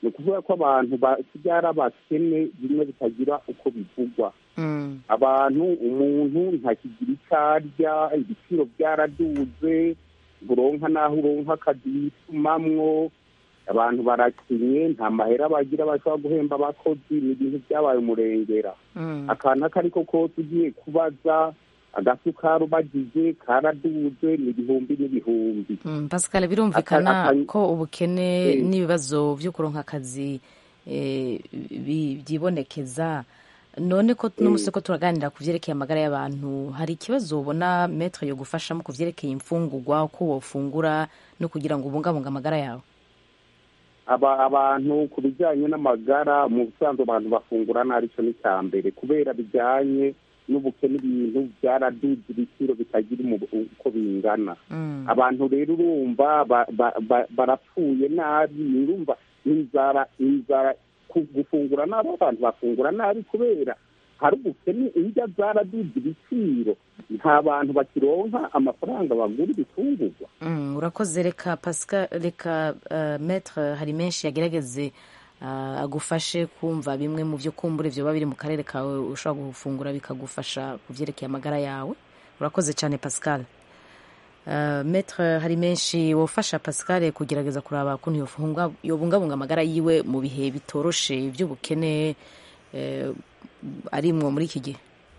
ni ukuvuga ko abantu basigaye abakene bimwe bitagira uko bivugwa. Abantu umuntu ntakigira icyo arya, ibiciro byaraduze, uronka n'aho uronka akazi yitumamwo, abantu barakinye, nta mahera bagira bashobora guhemba abakozi, ni ibintu byabaye umurengera. Akantu ako ariko kose ugiye kubaza, agasukari ubagize karaduze ni ibihumbi n'ibihumbi. Pascal, birumvikana ko ubukene n'ibibazo byo kuronka akazi byibonekeza. None ko n'umunsi ko turaganira ku byerekeye amagara y'abantu, hari ikibazo ubona metre yo gufashamo ku byerekeye imfungurwa, uko wofungura no kugira ngo ubungabunge amagara yawe? Abantu ku bijyanye n'amagara, mu busanzwe abantu bafungura nabi, cyo ni cya mbere, kubera bijyanye n'ubukene ibintu byaraduze, ibiciro bitagira uko bingana. Abantu rero urumva barapfuye nabi, urumva inzara inzara gufungura nabi, abantu bafungura nabi kubera hari ubukene, indya zaraduze ibiciro, nta bantu bakironka amafaranga bagura ibifungurwa. Urakoze. Reka Pascal, reka Maître hari menshi yagerageze agufashe kumva bimwe mu byo kumbura ibyo biri mu karere kawe ushobora gufungura bikagufasha ku byerekeye amagara yawe. Urakoze cyane Pascal. Maître hari menshi wofasha Pascal kugerageza kuraba ukuntu yobungabunga amagara yiwe mu bihe bitoroshe iby'ubukene arimwo muri iki gihe.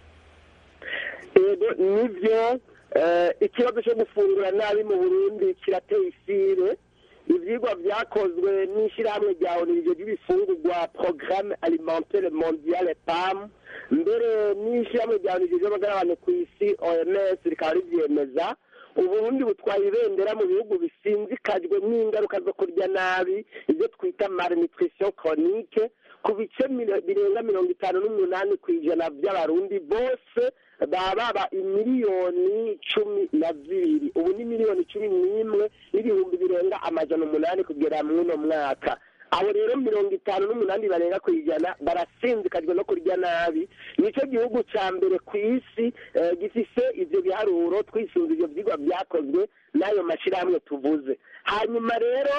Yego nibyo, ikibazo cyo gufungura nabi mu Burundi kirateye isire. Ivyigwa vyakozwe n'ishirahamwe rya O N U ry'ibifungurwa Programme Alimentaire Mondiale P A M, mbere n'ishirahamwe rya O N U ry'amagara y'abantu ku isi O M S rikaba rivyemeza. Uburundi butwaye ibendera mu bihugu bisinzikajwe n'ingaruka zo kurya nabi, ibyo twita malnutrition chronique, ku bice birenga mirongo itanu n'umunani ku ijana by'abarundi bose baba imiliyoni cumi na zibiri. Ubu ni miliyoni cumi n'imwe n'ibihumbi birenga amajana umunani kugera mw'uno mwaka. Abo rero mirongo itanu n'umunani barenga ku ijana barasinzikajwe no kurya nabi. Nicyo gihugu cya mbere ku isi gifise ivyo biharuro, twisunze ivyo vyigwa vyakozwe n'ayo mashirahamwe tuvuze. Hanyuma rero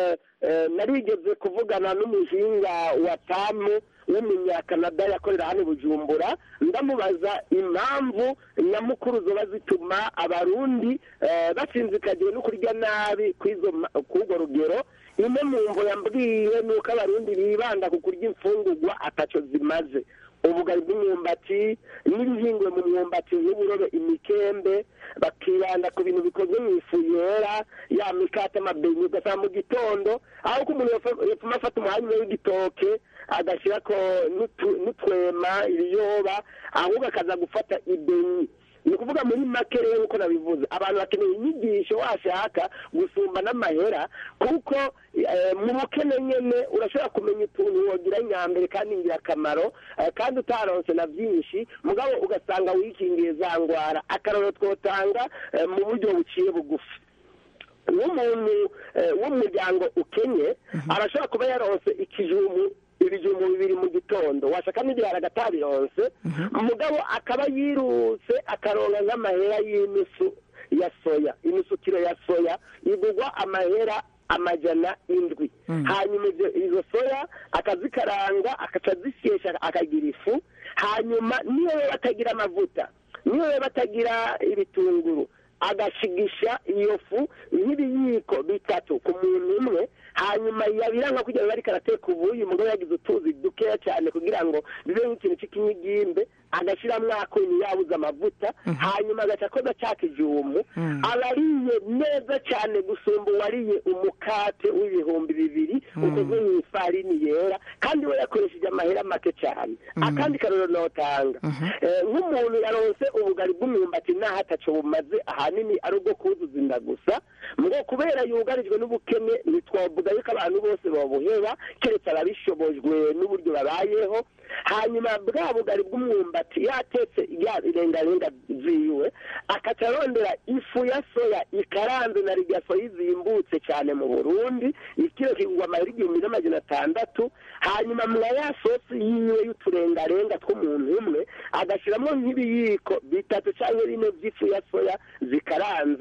narigeze kuvugana n'umuhinga wa P A M w'umunyakanada yakorera hano Bujumbura, ndamubaza impamvu nyamukuru zoba zituma abarundi basinzikagiwe no kurya nabi kw'urwo rugero. Imwe mu mvo yambwiye ni uko abarundi bibanda ku kurya imfungurwa ataco zimaze. Ubugari bw'imyumbati n'ibihingwe mu myumbati nk'uburobe, imikembe, bakibanda ku bintu bikozwe mu ifu yera, ya mikate, amabenye, ugasanga mu gitondo aho ko umuntu yopfuma afata umuhanya w'igitoke agashyirako n'utwema, ibiyoba, ahubwo akaza gufata ibenyi. Ni ukuvuga muri make rero uko nabivuze, abantu bakeneye inyigisho washaka gusumba n'amahera, kuko mu bukene nyene urashobora kumenya utuntu wogira nyambere kandi ingirakamaro, kandi utaronse na byinshi, mugabo ugasanga wikingiye za ngwara. Akarorero twotanga mu buryo buciye bugufi. N'umuntu w'umuryango ukenye arashobora kuba yaronse ikijumu ibijumbu bibiri mu gitondo, washaka n'igihe agatabironse, umugabo akaba yirutse akaronka nk'amahera y'inusu ya soya. Inusu kilo ya soya igurwa amahera amajana indwi. Hanyuma izo soya akazikaranga, akazishesha, akagira ifu. Hanyuma niyo batagira amavuta, niyo batagira ibitunguru, agashigisha iyo fu nk'ibiyiko bitatu ku muntu umwe. Hanyuma yabiranga kugira ngo bariko arateka ubuyi, umugabo yagize utuzi dukeya cyane kugira ngo bibe nk'ikintu cy'ikinyigimbe, agashiramwo akunyu yabuze amavuta. Hanyuma agaca akoza ca kijumu, abariye neza cyane gusumba uwariye umukate w'ibihumbi bibiri ukozwe mu ifarini yera, kandi we yakoresheje amahera make cyane. Akandi karorero notanga, nk'umuntu yaronse ubugari bw'umwumbati naho ataco bumaze, ahanini ari ubwo kuzuza inda gusa, ngo kubera yugarijwe n'ubukene ntitwavuga yuko abantu bose babuheba, keretse ababishobojwe n'uburyo babayeho. Hanyuma bwa bugari bw'umwumbati yatetse ya irengarenga ziwe, akaca arondera ifu ya soya ikaranze na rya soya izimbutse cyane mu Burundi, ikiro kigurwa amahera igihumbi n'amajana atandatu. Hanyuma mwa ya sosi yiwe y'uturengarenga tw'umuntu umwe agashyiramo nk'ibiyiko bitatu cyangwa bine by'ifu ya soya zikaranze,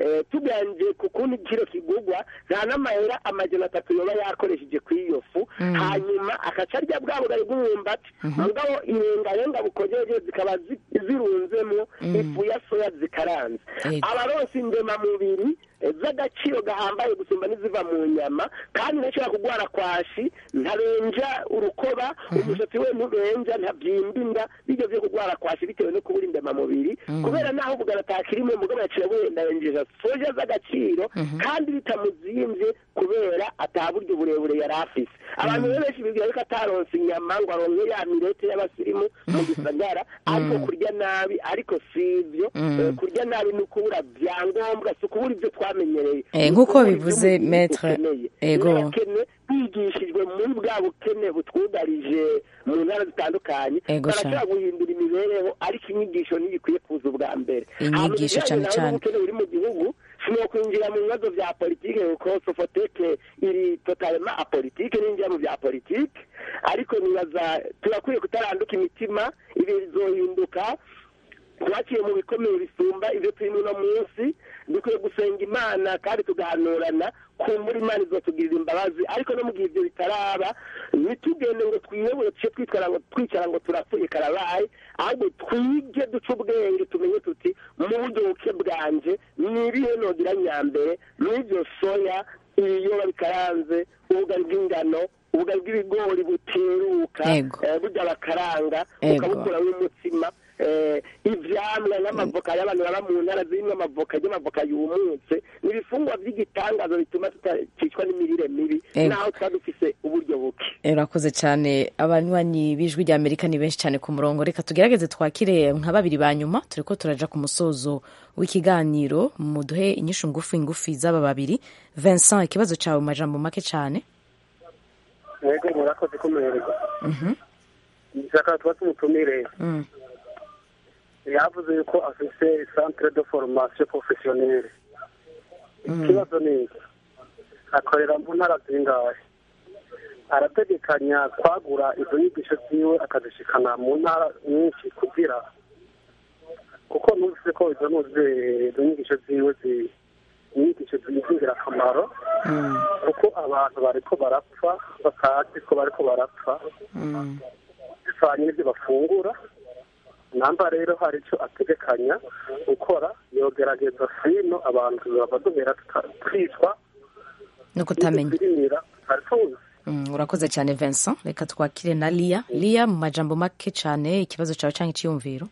tuganje ku kundi igiciro kigurwa nta n'amahera amajana atatu yoba yakoresheje kuri iyo fu hanyuma akaca arya bwa bugari bw'umwumbati mugabo irengarenga bukojeje zikaba zirunzemo ifu ya soya zikaranze abaronse indemamubiri z'agaciro gahambaye gusumba n'iziva mu nyama kandi ntashobora kugwara kwashi ntarenja urukoba umushatsi we nturenja ntabyimba inda bijya byo kugwara kwashi bitewe no kubura indemamubiri kubera naho ubugara atakirimo mugabo yaciye buhendahenjeje soja z'agaciro kandi bitamuzimvye kubera ataburyo burebure yari afise abantu benshi bigira ko ataronse inyama ngo aronke ya mirete y'abasirimu mu gisagara ariko kurya nabi ariko sivyo kurya nabi ni ukubura vyangombwa si ukubura ivyo twamenyereye nk'uko bivuze metre ego bigishijwe muri bwa bukene butwugarije mu ntara zitandukanye barashobora guhindura imibereho ariko inyigisho ntigikwiye kuza ubwa mbere inyigisho cyane cyane ubukene buri mu gihugu sinoo kwinjira mu bibazo vya politike kuko sofoteke iri totalema apolitike ninjira mu vya politike ariko nibaza turakwiye kutaranduka imitima ibi bizohinduka twaciye mu bikomeye bisumba ibyo turi muno munsi dukwiye gusenga imana kandi tugahanurana kumbura imana izotugirira imbabazi ariko no mu gihe ibyo bitaraba ntitugende ngo twihebure tuce twitwara ngo twicara ngo turapfuye karabaye ahubwo twige duce ubwenge tumenye tuti mu buryo buke bwanje ni ibihe nogira nyambere n'ibyo soya ibiyoba bikaranze ubugari bw'ingano ubugari bw'ibigori buteruka burya bakaranga ukabukuramo umutsima ivyamwa n'amavoka y'abantu baba mu ntara zirimo amavoka y'amavoka yumutse ni ibifungwa by'igitangazo bituma tutacicwa n'imirire mibi naho tuba dufise uburyo buke urakoze cyane abanywanyi b'ijwi rya Amerika ni benshi cyane ku murongo reka tugerageze twakire nka babiri ba nyuma turiko turaja ku musozo w'ikiganiro muduhe inyishu ngufi ngufi z'aba babiri. Vincent, ikibazo cyawe mu majambo make cyane. Yego murakoze kumererwa mhm nshaka tuba tumutumire mhm yavuze yuko afise centre de formation professionnelle ikibazo ni akorera mu ntara zingahe arategekanya kwagura izo nyigisho ziwe akazishikana mu ntara nyinshi kugira kuko numvise ko izo nuze izo nyigisho ziwe inyigisho zigira akamaro kuko abantu bariko barapfa batazi ko bariko barapfa bivanye n'ibyo bafungura namba rero hari icyo ategekanya gukora yogerageza fino abantu babaduhera twitwa no kutamenya urakoze cyane Vincent. Reka twakire na Lia. Lia, mu majambo make cyane ikibazo cyawe cyangwa icyiyumviro.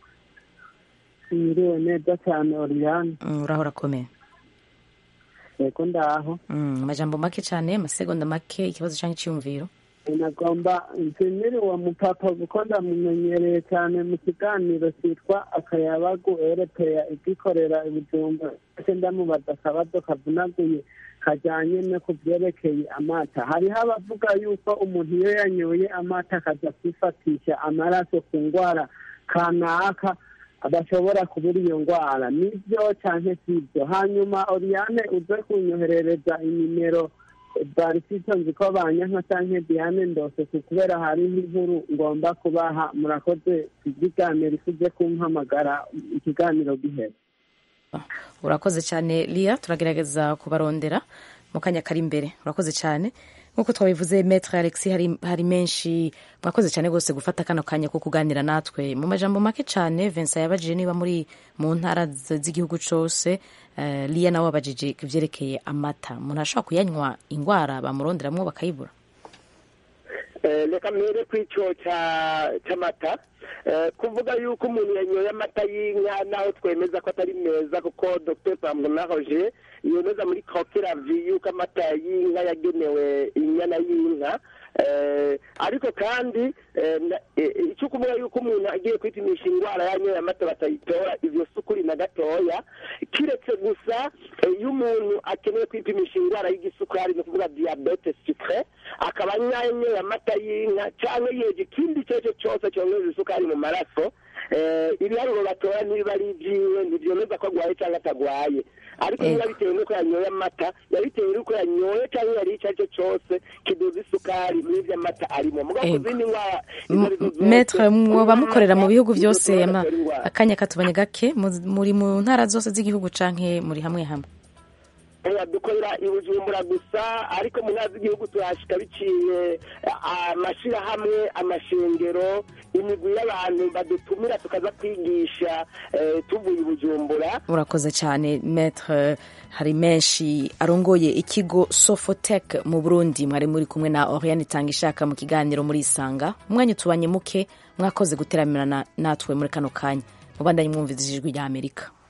Iriwe neza cyane Oriane. Uraho urakomeye. Yego ndaho. Mu majambo make cyane amasegonda make ikibazo cyangwa icyiyumviro. Nagomba nshimire uwo mupapa kuko ndamumenyereye cyane mu kiganiro cyitwa akayabagu erepeya igikorera ibijumba ese ndamubaza akabazo kavunaguye kajyanye no ku byerekeye amata. Hariho abavuga yuko umuntu iyo yanyoye amata akajya kwifatisha amaraso ku ndwara kanaka adashobora kubura iyo ndwara, nibyo cyane sibyo? Hanyuma Oriane uze kunyoherereza inimero barisito nzi ko banyanka canke Diane ndose kubera hari inkuru ngomba kubaha. Murakoze ikiganiro isuze kumpamagara ikiganiro gihera. Urakoze cyane Lia, turagerageza kubarondera mu kanya kari imbere. Urakoze cyane nkuko twabivuze Maître Alexis, hari hari menshi. Mwakoze cyane gose gufata kano kanya ko kuganira natwe mu majambo make cyane. Vincent yabajije niba muri mu ntara z'igihugu cyose. Uh, Lia nawe abajije kivyerekeye amata umuntu ashobora kuyanywa ingwara bamuronderamwo bakayibura. Reka mbere kw'icyo cy'amata kuvuga yuko umuntu yanyoye amata y'inka naho twemeza ko atari meza kuko Docteur Pambona Roger yemeza muri coopérative yuko amata y'inka yagenewe inyana y'inka ariko kandi icyo kuvuga yuko umuntu agiye kwipimisha indwara yanyoye amata batayitora ivyo sukuri na gatoya, kiretse gusa iyo umuntu akeneye kwipimisha indwara y'igisukari no kuvuga diabete sucre akaba yanyoye amata y'inka cyangwa yeje ikindi icyo cyose cyongera isukari mu maraso, ibiharuro batora niba ari ibyiwe ntibyemeza ko agwaye cyangwa atagwaye, ariko niba bitewe n'uko yanyoye amata yabitewe n'uko yanyoye cyangwa yari icyo aricyo cyose kiduza isukari muri ibyo amata arimo. Mugabo zindi ndwara Maître mwoba mukorera mu bihugu byose akanya katubanye gake muri mu ntara zose z'igihugu canke muri hamwe hamwe? dukorera i Bujumbura gusa ariko mu ntara z'igihugu turahashika biciye amashyirahamwe amashengero imigwi y'abantu badutumira tukaza kwigisha tuvuye i Bujumbura. Urakoze cyane Maître hari menshi arongoye ikigo Sofotec mu Burundi. Mwari muri kumwe na Oriane Tangishaka mu kiganiro muri Isanga. Umwanya tubanye muke, mwakoze guteramirana natwe muri kano kanya. Mubandanye mwumvise ijwi rya Amerika.